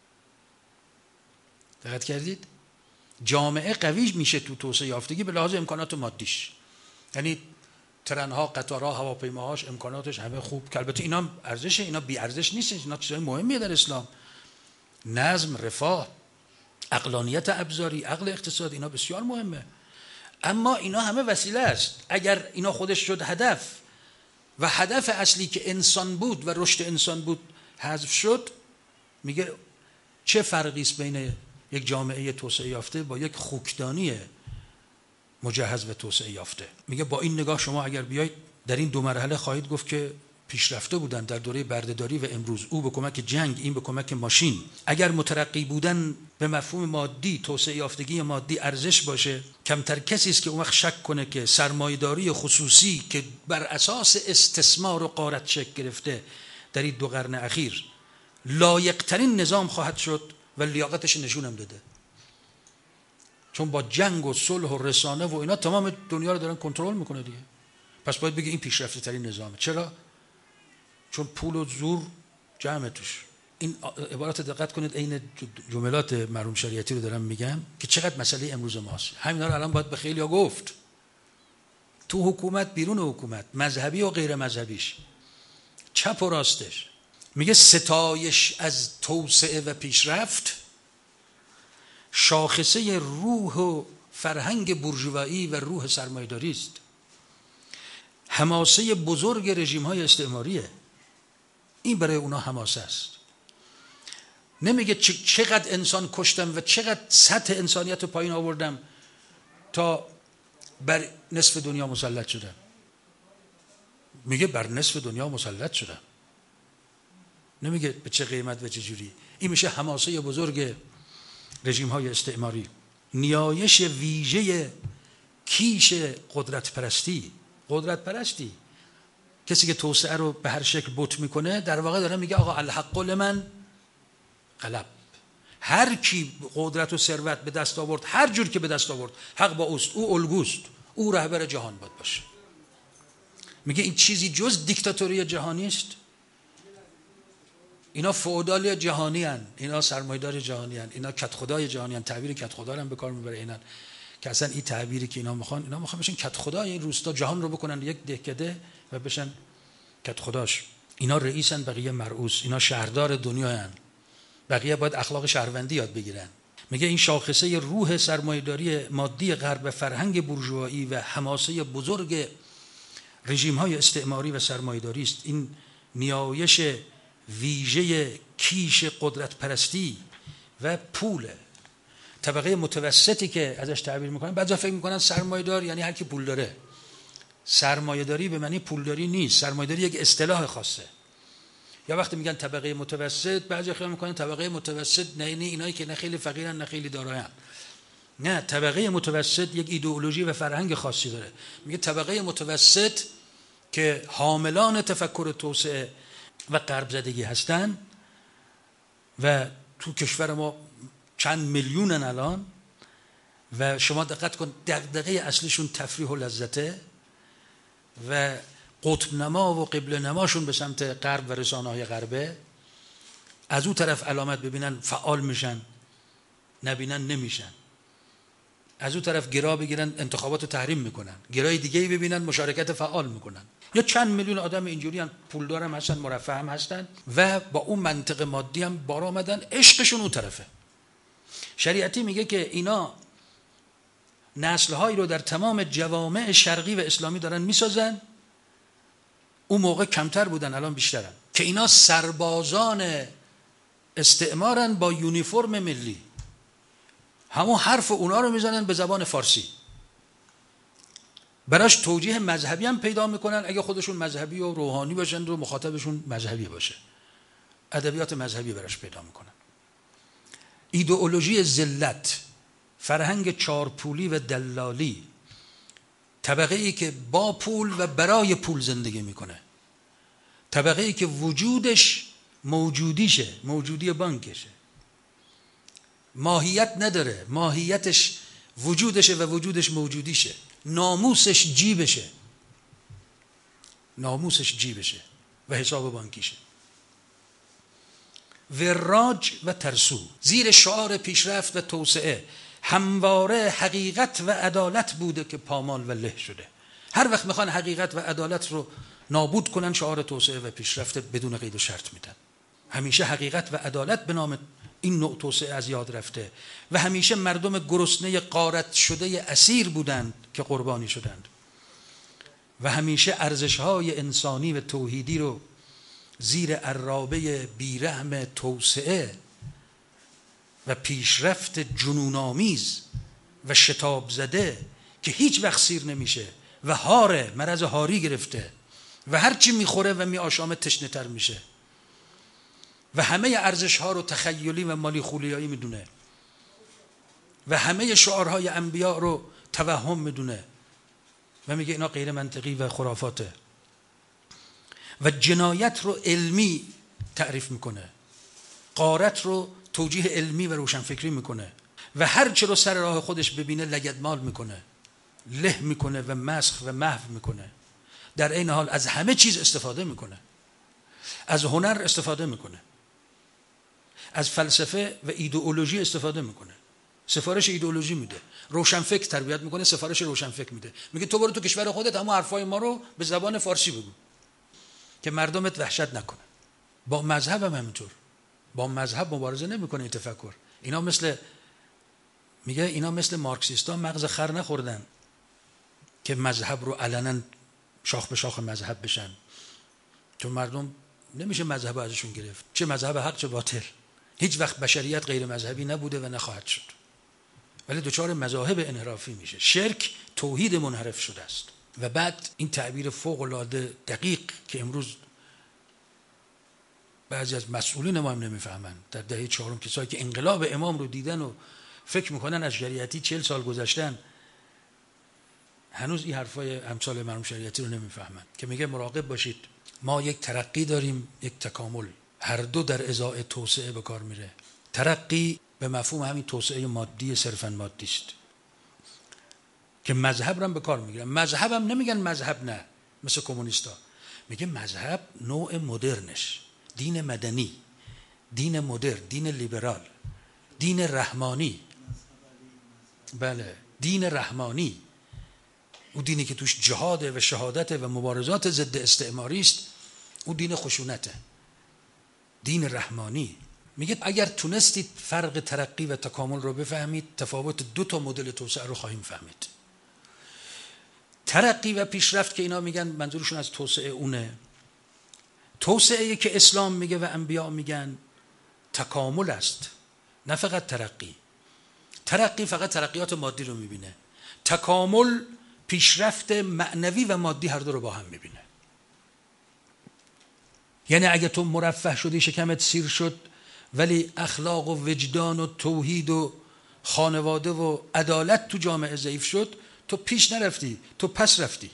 S2: دقت کردید؟ جامعه قوی میشه تو توسعه یافتگی به لحاظ امکانات مادیش، یعنی ترنها، قطارها، هواپیماهاش، امکاناتش همه خوب، که البته اینا ارزشه، اینا بی ارزش نیست، اینا چیزای مهمیه در اسلام. نظم، رفاه، عقلانیت ابزاری، عقل اقتصادی، اینا بسیار مهمه، اما اینا همه وسیله است. اگر اینا خودش شد هدف و هدف اصلی که انسان بود و رشد انسان بود حذف شد، میگه چه فرقی است بین یک جامعه توسعه یافته با یک خوکدانی مجهز و توسعه یافته؟ میگه با این نگاه شما اگر بیایید در این دو مرحله خواهید گفت که پیشرفته بودن در دوره بردهداری و امروز، او به کمک جنگ، این به کمک ماشین. اگر مترقی بودن به مفهوم مادی، توسعه یافتگی مادی ارزش باشه، کمتر کسی است که اون وقت شک کنه که سرمایه‌داری خصوصی که بر اساس استثمار و غارت شکل گرفته در این 2 قرن اخیر لایق‌ترین نظام خواهد شد و لیاقتش نشونم داده، چون با جنگ و صلح و رسانه و اینا تمام دنیا رو دارن کنترل میکنه دیگه. پس باید بگه این پیشرفته ترین نظامه. چرا؟ چون پول و زور جمع توش. این عبارات دقت کنید، عین جملات مرحوم شریعتی رو دارم میگم که چقدر مسئله امروز ماست. همینا رو الان باید به خیلیا گفت، تو حکومت، بیرون حکومت، مذهبی و غیر مذهبیش، چپ و راستش. میگه ستایش از توسعه و پیشرفت شاخصه روح و فرهنگ بورژوایی و روح سرمایه‌داری است. حماسه بزرگ رژیم‌های استعماریه. این برای اونا حماسه است. نمیگه چقدر انسان کشتم و چقدر سطح انسانیت رو پایین آوردم تا بر نصف دنیا مسلط شدم. میگه بر نصف دنیا مسلط شدم. نمیگه به چه قیمت و چه جوری. این میشه حماسه بزرگ رژیم‌های استعماری. نیایش ویژه کیش قدرت پرستی. قدرت پرستی، کسی که توسعه رو به هر شکل بت میکنه، در واقع داره میگه آقا الحق لمن غلب. هر کی قدرت و ثروت به دست آورد، هر جور که به دست آورد، حق با اوست، او الگوست، او رهبر جهان باید باشه. میگه این چیزی جز دیکتاتوری جهانی است. اینا فئودال جهانی هن، اینا سرمایه‌دار جهانی هن، اینا کت خدای جهانی هن. تعبیر کت خدا رو هم به کار میبره اینا، که اصلا این تعبیری که اینا میخوان بشن کت خدای این روستا، جهان رو بکنن یک دهکده و بشن کت خداش. اینا رئیسن، بقیه مرئوس. اینا شهردار دنیا هن، بقیه باید اخلاق شهروندی یاد بگیرن. میگه این شاخصه روح سرمایه‌داری مادی غرب و فرهنگ بورژوایی و حماسه بزرگ رژیم‌های استعماری و سرمایه‌داری است. این نیایش ویژه کیش قدرت پرستی و پول. طبقه متوسطی که ازش تعبیر میکنن، بعضا فکر میکنن سرمایه‌دار یعنی هر کی پول داره. سرمایه‌داری به معنی پولداری نیست. سرمایه‌داری یک اصطلاح خاصه. یا وقتی میگن طبقه متوسط، بعضی خیال میکنن طبقه متوسط نه اینایی که نه خیلی فقیرن نه خیلی داراین. نه، طبقه متوسط یک ایدئولوژی و فرهنگ خاصی داره. میگه طبقه متوسط که حاملان تفکر توسعه و غرب زدگی هستن و تو کشور ما چند میلیونن الان و شما دقت کن دغدغه اصلیشون تفریح و لذته و قطب نما و قبله نماشون به سمت غرب و رسانه‌های غربه. از اون طرف علامت ببینن فعال میشن، نبینن نمیشن. از اون طرف گرا بگیرن انتخابات رو تحریم میکنن، گرای دیگه‌ای ببینن مشارکت فعال میکنن. یا چند میلیون آدم اینجوری هم پولدار هم هستن، مرفه هم هستن و با اون منطق مادی هم بار آمدن، عشقشون اون طرفه. شریعتی میگه که اینا نسل‌هایی رو در تمام جوامع شرقی و اسلامی دارن میسازن. اون موقع کمتر بودن، الان بیشترن. که اینا سربازان استعمارن با یونیفرم ملی، همون حرف اونا رو میزنن به زبان فارسی، براش توجیه مذهبی هم پیدا میکنن اگه خودشون مذهبی و روحانی باشن و مخاطبشون مذهبی باشه، ادبیات مذهبی براش پیدا میکنن. ایدئولوژی ذلت، فرهنگ چارپولی و دلالی، طبقه ای که با پول و برای پول زندگی میکنه، طبقه ای که وجودش موجودیشه، موجودی بانکشه، ماهیت نداره، ماهیتش وجودشه و وجودش موجودیشه، ناموسش جیبشه، ناموسش جیبشه و حساب بانکیشه. وراج و ترسو، زیر شعار پیشرفت و توسعه همواره حقیقت و عدالت بوده که پامال و له شده. هر وقت میخوان حقیقت و عدالت رو نابود کنن، شعار توسعه و پیشرفت بدون قید و شرط میدن. همیشه حقیقت و عدالت به نام این نوع توسعه از یاد رفته و همیشه مردم گرسنه غارت شده اسیر بودند که قربانی شدند و همیشه ارزش‌های انسانی و توحیدی رو زیر عرابه بیرحم توسعه و پیشرفت جنون‌آمیز و شتاب زده که هیچ وقت سیر نمیشه و هاره، مرض هاری گرفته و هرچی میخوره و میآشامه تشنه‌تر میشه و همه ارزش‌ها رو تخیلی و مالی خولیایی میدونه و همه شعارهای انبیا رو توهم میدونه و میگه اینا غیر منطقی و خرافاته و جنایت رو علمی تعریف میکنه، غارت رو توجیه علمی و روشنفکری میکنه و هر چه رو سر راه خودش ببینه لگدمال میکنه، له میکنه و مسخ و محو میکنه. در این حال از همه چیز استفاده میکنه، از هنر استفاده میکنه، از فلسفه و ایدئولوژی استفاده میکنه، سفارش ایدئولوژی میده، روشنفکر تربیت میکنه، سفارش روشنفکر میده. میگه تو برو تو کشور خودت همون حرفای ما رو به زبان فارسی بگو که مردمت وحشت نکنه. با مذهب هم همینطور، با مذهب مبارزه نمیکنه این تفکر. اینا مثل مارکسیستا مغز خر نخوردن که مذهب رو علنا شاخ به شاخ مذهب بشن، چون مردم نمیشه مذهب ازشون گرفت، چه مذهب حق چه باطل. هیچ وقت بشریت غیر مذهبی نبوده و نخواهد شد، ولی دچار مذاهب انحرافی میشه. شرک توحید منحرف شده است. و بعد این تعبیر فوق العاده دقیق که امروز بعضی از مسئولین ما هم نمیفهمن، در دهه چهارم کسایی که انقلاب امام رو دیدن و فکر میکنن از شریعتی 40 سال گذشتن، هنوز این حرفای امثال مرحوم شریعتی رو نمیفهمن که میگه مراقب باشید، ما یک ترقی داریم، یک تکامل، هر دو در ازای توسعه به کار میره. ترقی به مفهوم همین توسعه مادی، صرفا مادی است که مذهب رو هم به کار میگیرن. مذهب هم نمیگن مذهب نه مثل کمونیستا، میگه مذهب نوع مدرنش، دین مدنی، دین مدرن، دین لیبرال، دین رحمانی. بله، دین رحمانی، اون دینی که توش جهاد و شهادت و مبارزات ضد استعماری است، اون دین خشونته، دین رحمانی. میگه اگر تونستید فرق ترقی و تکامل رو بفهمید، تفاوت دو تا مدل توسعه رو خواهیم فهمید. ترقی و پیشرفت که اینا میگن منظورشون از توسعه اونه. توسعه که اسلام میگه و انبیا میگن تکامل است، نه فقط ترقی. ترقی فقط ترقیات مادی رو میبینه، تکامل پیشرفت معنوی و مادی هر دو رو با هم میبینه. یعنی اگه تو مرفه شدی، شکمت سیر شد، ولی اخلاق و وجدان و توحید و خانواده و عدالت تو جامعه ضعیف شد، تو پیش نرفتی، تو پس رفتی.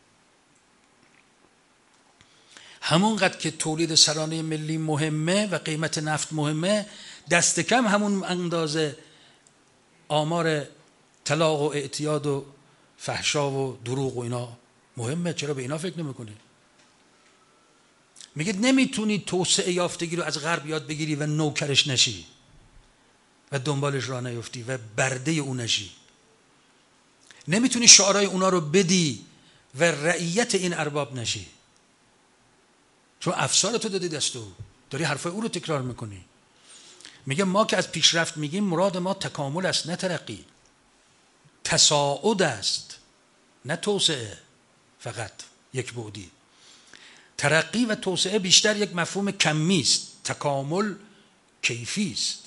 S2: همونقدر که تولید سرانه ملی مهمه و قیمت نفت مهمه، دست کم همون اندازه آمار طلاق و اعتیاد و فحشا و دروغ و اینا مهمه. چرا به اینا فکر نمی‌کنی؟ میگه نمیتونی توسعه یافتگی رو از غرب یاد بگیری و نوکرش نشی و دنبالش راه نیفتی و برده اون نشی. نمیتونی شعارهای اونا رو بدی و رعیت این ارباب نشی، چون افسار تو دادی دست او، داری حرفای او رو تکرار میکنی. میگه ما که از پیشرفت میگیم مراد ما تکامل است، نه ترقی. تصاعد است، نه توسعه فقط یک بعدی. ترقی و توسعه بیشتر یک مفهوم کمی است، تکامل کیفی است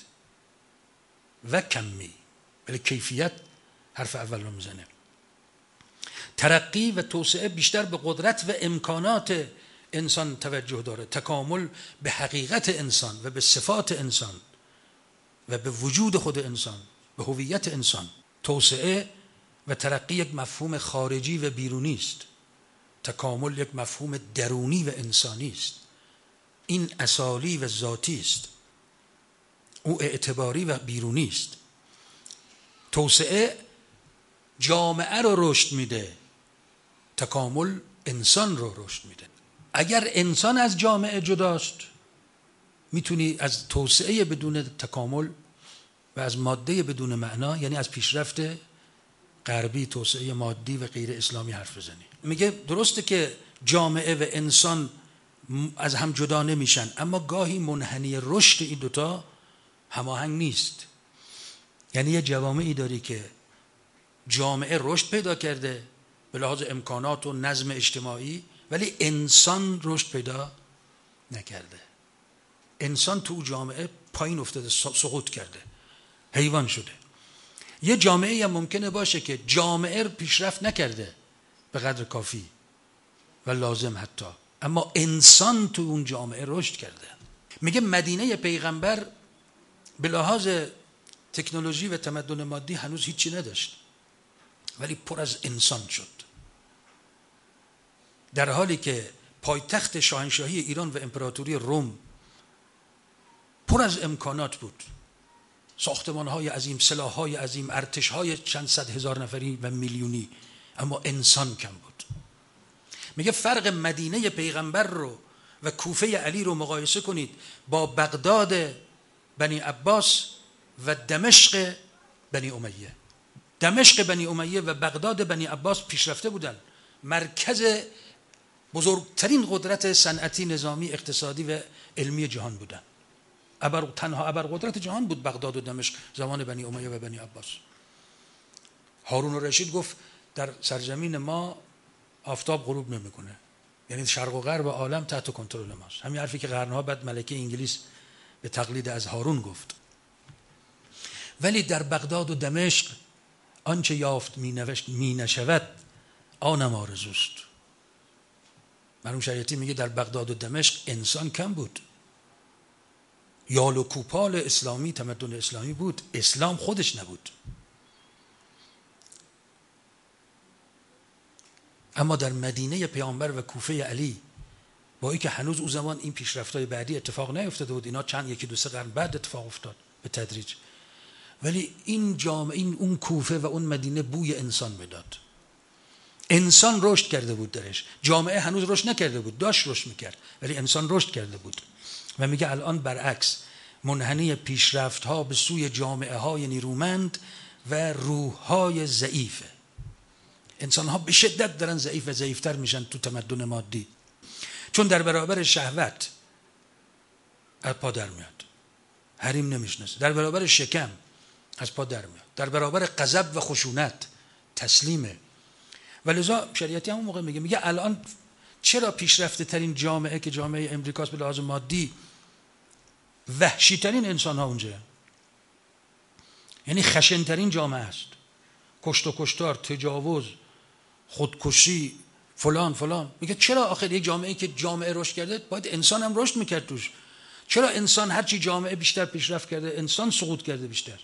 S2: و کمی، ولی کیفیت حرف اول رو میزنه. ترقی و توسعه بیشتر به قدرت و امکانات انسان توجه داره، تکامل به حقیقت انسان و به صفات انسان و به وجود خود انسان، به هویت انسان. توسعه و ترقی یک مفهوم خارجی و بیرونی است، تکامل یک مفهوم درونی و انسانی است. این اصالی و ذاتی است، او اعتباری و بیرونی است. توسعه جامعه رو رشد میده، تکامل انسان رو رشد میده. اگر انسان از جامعه جداست، میتونی از توسعه بدون تکامل و از ماده بدون معنا، یعنی از پیشرفت غربی، توسعه مادی و غیر اسلامی حرف بزنی. میگه درسته که جامعه و انسان از هم جدا نمیشن، اما گاهی منحنی رشد این دوتا هماهنگ نیست. یعنی یه جوامعی داری که جامعه رشد پیدا کرده به لحاظ امکانات و نظم اجتماعی، ولی انسان رشد پیدا نکرده. انسان تو جامعه پایین افتاده، سقوط کرده، حیوان شده. یه جامعه هم ممکنه باشه که جامعه پیشرفت نکرده به قدر کافی و لازم حتی، اما انسان تو اون جامعه رشد کرده. میگه مدینه پیغمبر به لحاظ تکنولوژی و تمدن مادی هنوز هیچی نداشت، ولی پر از انسان شد، در حالی که پایتخت شاهنشاهی ایران و امپراتوری روم پر از امکانات بود، ساختمان‌های عظیم، سلاح‌های عظیم، ارتش‌های چند صد هزار نفری و میلیونی، اما انسان کم بود. میگه فرق مدینه پیغمبر رو و کوفه علی رو مقایسه کنید با بغداد بنی عباس و دمشق بنی امیه. دمشق بنی امیه و بغداد بنی عباس پیشرفته بودن، مرکز بزرگترین قدرت صنعتی، نظامی، اقتصادی و علمی جهان بودن. تنها ابرقدرت جهان بود بغداد و دمشق زمان بنی امیه و بنی عباس. هارون الرشید گفت در سرزمین ما آفتاب غروب نمیکنه، یعنی شرق و غرب عالم تحت کنترل ماست. همین حرفی که قرنها بعد ملکه انگلیس به تقلید از هارون گفت. ولی در بغداد و دمشق آنچه یافت می نشود آنم آرزوست. مرحوم شریعتی میگه در بغداد و دمشق انسان کم بود، یال و کوپال اسلامی، تمدن اسلامی بود، اسلام خودش نبود. اما در مدینه پیامبر و کوفه علی، با اینکه هنوز اون زمان این پیشرفت‌های بعدی اتفاق نیفتاده بود، اینا یکی دو سه قرن بعد اتفاق افتاد به تدریج، ولی این جامعه، اون کوفه و اون مدینه بوی انسان میداد. انسان رشد کرده بود درش، جامعه هنوز رشد نکرده بود، داشت رشد میکرد، ولی انسان رشد کرده بود. و میگه الان برعکس، منحنی پیشرفت‌ها به سوی جامعه‌های نیرومند و روح‌های ضعیفه. انسان‌ها به شدت دارن ضعیف و ضعیفتر میشن تو تمدن مادی، چون در برابر شهوت از پا در میاد، حریم نمیشناسه، در برابر شکم از پا در میاد، در برابر غضب و خشونت تسلیمه. ولذا شریعتی همون موقع میگه الان چرا پیشرفته ترین جامعه که جامعه امریکاست به لحاظ مادی، وحشی ترین انسان ها اونجا، یعنی خشن ترین جامعه است، کشت و کشتار، تجاوز، خودکشی، فلان. میگه چرا آخر یک جامعه که جامعه رشد کرده باید انسان هم رشد میکرد توش؟ چرا انسان هرچی جامعه بیشتر پیشرفت کرده انسان سقوط کرده بیشتر؟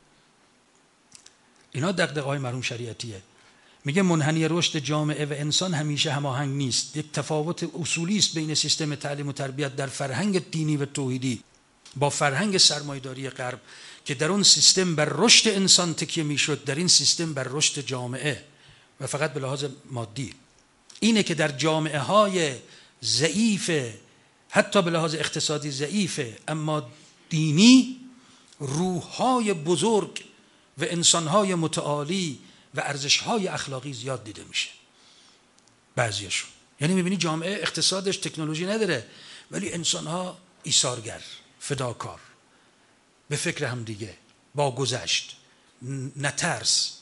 S2: اینا دغدغه‌های مرحوم شریعتیه. میگه منحنی رشد جامعه و انسان همیشه هماهنگ نیست. یک تفاوت اصولی است بین سیستم تعلیم و تربیت در فرهنگ دینی و توحیدی با فرهنگ سرمایه‌داری غرب که در اون سیستم بر رشد انسان تکیه میشد، در این سیستم بر رشد جامعه و فقط به لحاظ مادی. اینه که در جامعه های ضعیف، حتی به لحاظ اقتصادی ضعیف اما دینی، روح‌های بزرگ و انسان‌های متعالی و ارزش‌های اخلاقی زیاد دیده میشه بعضیشون. یعنی میبینی جامعه اقتصادش تکنولوژی نداره ولی انسان‌ها ایثارگر، فداکار، به فکر هم دیگه، با گذشت، نترس،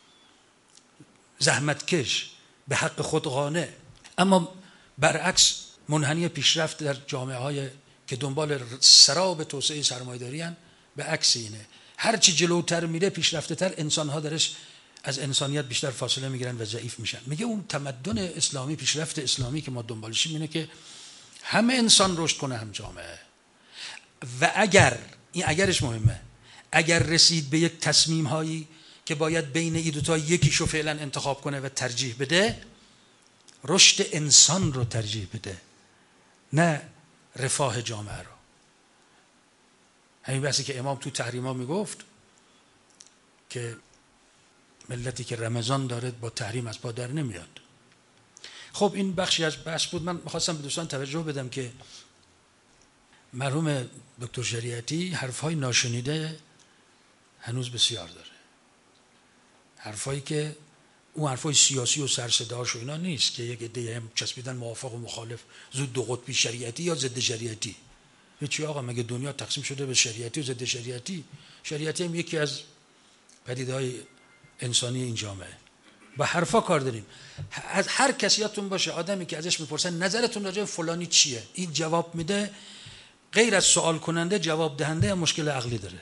S2: زحمتکش، به حق خود قانع. اما برعکس منحنی پیشرفت در جامعه‌های که دنبال سراب توسعه سرمایه‌داری ان به عکس اینه. هر چی جلوتر میره پیشرفته‌تر، انسان‌ها درش از انسانیت بیشتر فاصله میگیرن و ضعیف میشن. میگه اون تمدن اسلامی، پیشرفت اسلامی که ما دنبالشیم اینه که همه انسان رشد کنه، هم جامعه. و اگرش مهمه، اگر رسید به یک تصمیم هایی که باید بین این دوتا یکیشو فعلا انتخاب کنه و ترجیح بده، رشد انسان رو ترجیح بده، نه رفاه جامعه رو. همین بحثی که امام تو تحریما میگفت که ملتی که رمضان داره با تحریم از پا در نمیاد. خب این بخشی از بحث بود. من میخواستم به دوستان توجه بدم که مرحوم دکتر شریعتی حرفهای ناشنیده هنوز بسیار داره. حرفایی که اون حرفای سیاسی و سرصداش و اینا نیست که یک عده هم چسبیدن موافق و مخالف، زود دو قطبی، شریعتی یا ضد شریعتی. هیچی آقا، مگه دنیا تقسیم شده به شریعتی و ضد شریعتی؟ شریعتی هم یکی از پدیده‌های انسانی این جامعه. با حرفا کار داریم. از هر کسیاتون باشه آدمی که ازش میپرسن نظرتون راجع به فلانی چیه، این جواب میده، غیر از سوال کننده جواب دهنده مشکل عقلی داره.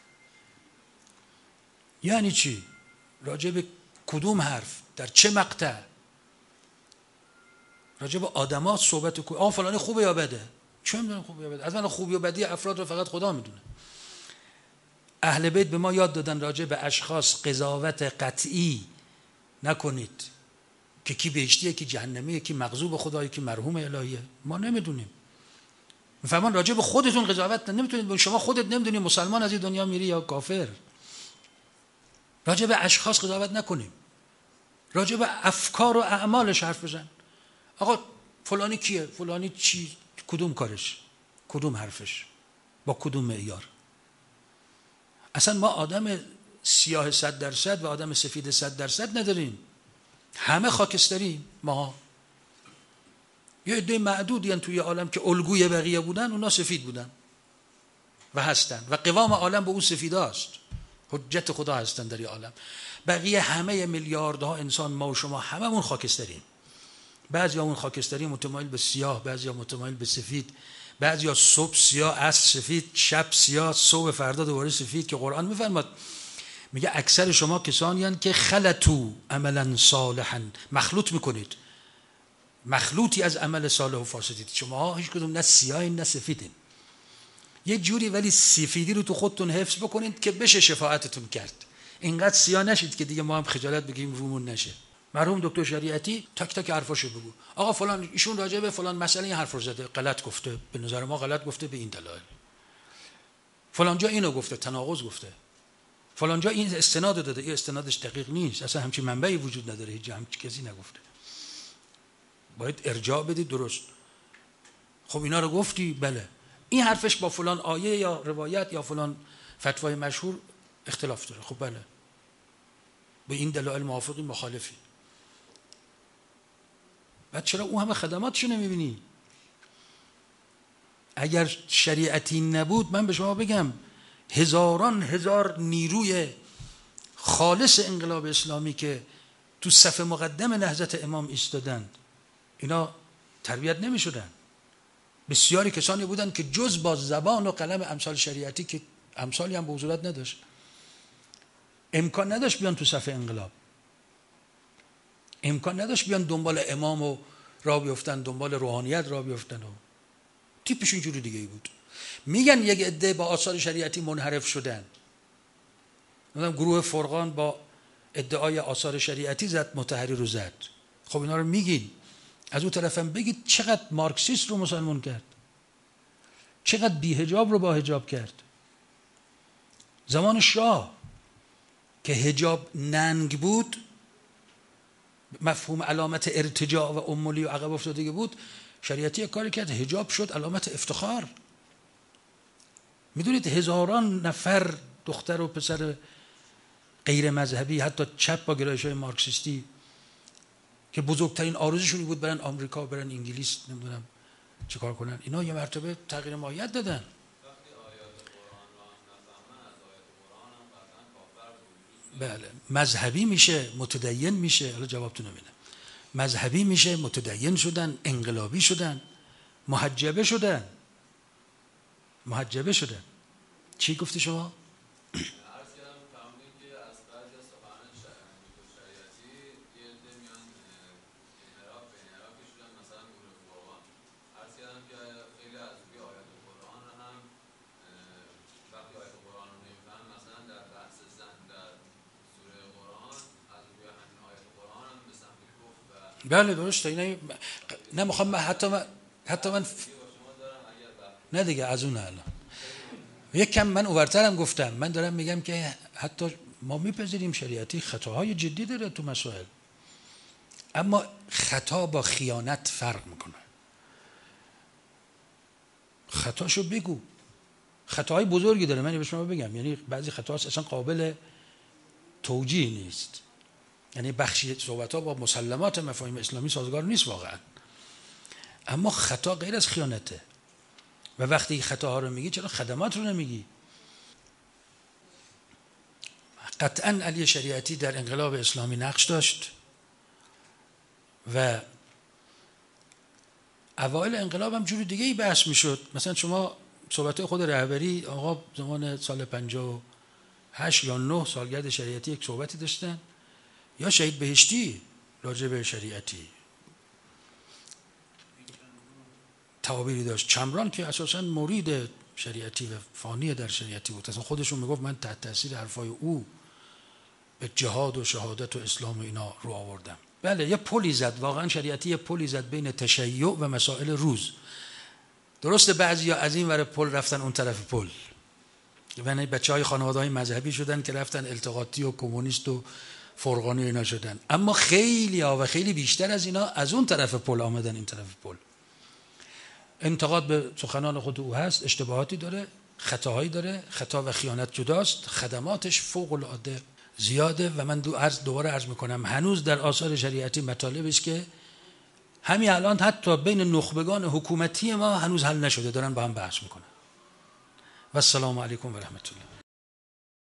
S2: یعنی چی؟ راجع به کدوم حرف، در چه مقطع، راجع به آدمات صحبت کنه. فلانی خوبه یا بده؟ چه میدونم خوبه یا بده؟ از من خوبی و بدی افراد رو فقط خدا میدونه. اهل بیت به ما یاد دادن راجع به اشخاص قضاوت قطعی نکنید که کی بهشتیه، کی جهنمیه، کی مغضوب خدایه، کی مرحوم الهیه. ما نمیدونیم. میفهمن راجع به خودتون قضاوت نمیتونید. شما خودت نمیدونی مسلمان از این دنیا میری یا کافر. راجع به اشخاص قضاوت نکنیم. راجع به افکار و اعمالش حرف بزن. آقا فلانی کیه؟ فلانی چی؟ کدوم کارش؟ کدوم حرفش؟ با کدوم معیار؟ اصلا ما آدم سیاه 100% و آدم سفید 100% نداریم. همه خاکستریم ما. یه عده معدودی ان توی عالم که الگوی بقیه بودن، اونا سفید بودن و هستن و قوام عالم به اون سفیداست. حجت خدا هستن در این عالم. بقیه همه میلیاردها انسان، ما و شما هممون خاکستریم. بعضی همون خاکستری متمایل به سیاه، بعضی هم متمایل به سفید، بعضی ها صبح سیاه، عصر سفید، شب سیاه، صبح فردا دوباره سفید. که قرآن میفرماد، میگه اکثر شما کسانی هستند که خلطوا عملا صالحا، مخلوط میکنید، مخلوطی از عمل صالح و فاسدید. شما هیچ کدوم نه سیاهین نه سفیدین. یک جوری ولی سفیدی رو تو خودتون حفظ بکنید که بشه شفاعتتون کرد. اینقدر سیاه نشید که دیگه ما هم خجالت بگیم رومون نشه. مرحوم دکتر شریعتی تک تک حرفاشو بگو. آقا فلان ایشون راجع به فلان مسئله این حرف رو زده، غلط گفته، به نظر ما غلط گفته به این دلایل. فلان جا اینو گفته، تناقض گفته. فلان جا این استناد داده، این استنادش دقیق نیست، اصلا همچین منبعی وجود نداره، هیچ همچین کسی نگفته. باید ارجاع بدی درست. خب اینا رو گفتی؟ بله. این حرفش با فلان آیه یا روایت یا فلان فتوای مشهور اختلاف داره. خب بله. به این دلایل موافقی مخالفی. بعد چرا اون همه خدماتشو نمیبینی؟ اگر شریعتی نبود من به شما بگم هزاران هزار نیروی خالص انقلاب اسلامی که تو صف مقدم نهضت امام ایستادند، اینا تربیت نمی شدن. بسیاری کسانی بودند که جز با زبان و قلم امثال شریعتی که امثالی هم به حضورت نداشت، امکان نداشت بیان تو صف انقلاب، امکان نداشت بیان دنبال امام و راه بیفتن، دنبال روحانیت راه بیفتن. و تیپشون جوری دیگه ای بود. میگن یک عده با آثار شریعتی منحرف شدن. مثلا گروه فرقان با ادعای آثار شریعتی زد، مطهری رو زد. خب اینا رو میگین. از اون طرفم بگید چقدر مارکسیست رو مسلمان کرد، چقدر بی‌حجاب رو با حجاب کرد. زمان شاه که حجاب ننگ بود، مفهوم علامت ارتجاع و امولی و عقب افتادگی بود، شریعتی کاری کرد حجاب شد علامت افتخار. میدونید هزاران نفر دختر و پسر غیر مذهبی، حتی چپ با گرایش‌های مارکسیستی که بزرگترین آرزوشون بود برن آمریکا، برن انگلیس، نمیدونم چیکار کنن، اینا یه مرتبه تغییر ماهیت دادن. بله، مذهبی میشه، متدین میشه. حالا جوابتون نمیدم. مذهبی میشه، متدین شدن، انقلابی شدن، محجبه شدن. محجبه شدن. چی گفتی شما؟ بله درسته. اینا نه میخوام حتی من نه دیگه از اون الان یک کم من اوورترم گفتم. من دارم میگم که حتی ما میپذیریم شریعتی خطاهای جدی داره تو مسائل، اما خطا با خیانت فرق میکنه. خطاشو بگو. خطاهای بزرگی داره، من به شما بگم، یعنی بعضی خطاست اصلا قابل توجیه نیست، یعنی بخشی صحبت‌ها با مسلمات مفاهیم اسلامی سازگار نیست واقعا. اما خطا غیر از خیانته. و وقتی خطاها رو میگی چرا خدمات رو نمیگی؟ قطعا علی شریعتی در انقلاب اسلامی نقش داشت و اوایل انقلاب هم جوری دیگه ای بحث میشد. مثلا شما صحبت خود رهبری آقا زمان سال 58 یا 9 سالگرد شریعتی یک صحبتی داشتن، یا شهید بهشتی راجع به شریعتی تعابیری داشت. چمران که اساساً مرید شریعتی و فانی در شریعتی بود، اصلا خودشون میگفت من تحت تاثیر حرفای او به جهاد و شهادت و اسلام و اینا رو آوردم. بله یه پلی زد، واقعا شریعتی یه پلی زد بین تشیع و مسائل روز. درسته بعضیا از این ور پل رفتن اون طرف پل، یعنی بچهای خانواده‌های مذهبی شدن که رفتن التقاطی و کمونیست و فرقانی اینا شدن، اما خیلی ها و خیلی بیشتر از اینا از اون طرف پل آمدن این طرف پل. انتقاد به سخنان خود او هست، اشتباهاتی داره، خطاهایی داره، خطا و خیانت جداست، خدماتش فوق العاده زیاده. و من دوباره عرض میکنم هنوز در آثار شریعتی مطالبی است که همین الان حتی بین نخبگان حکومتی ما هنوز حل نشده، دارن با هم بحث میکنن. و السلام علیکم و رحمت الله.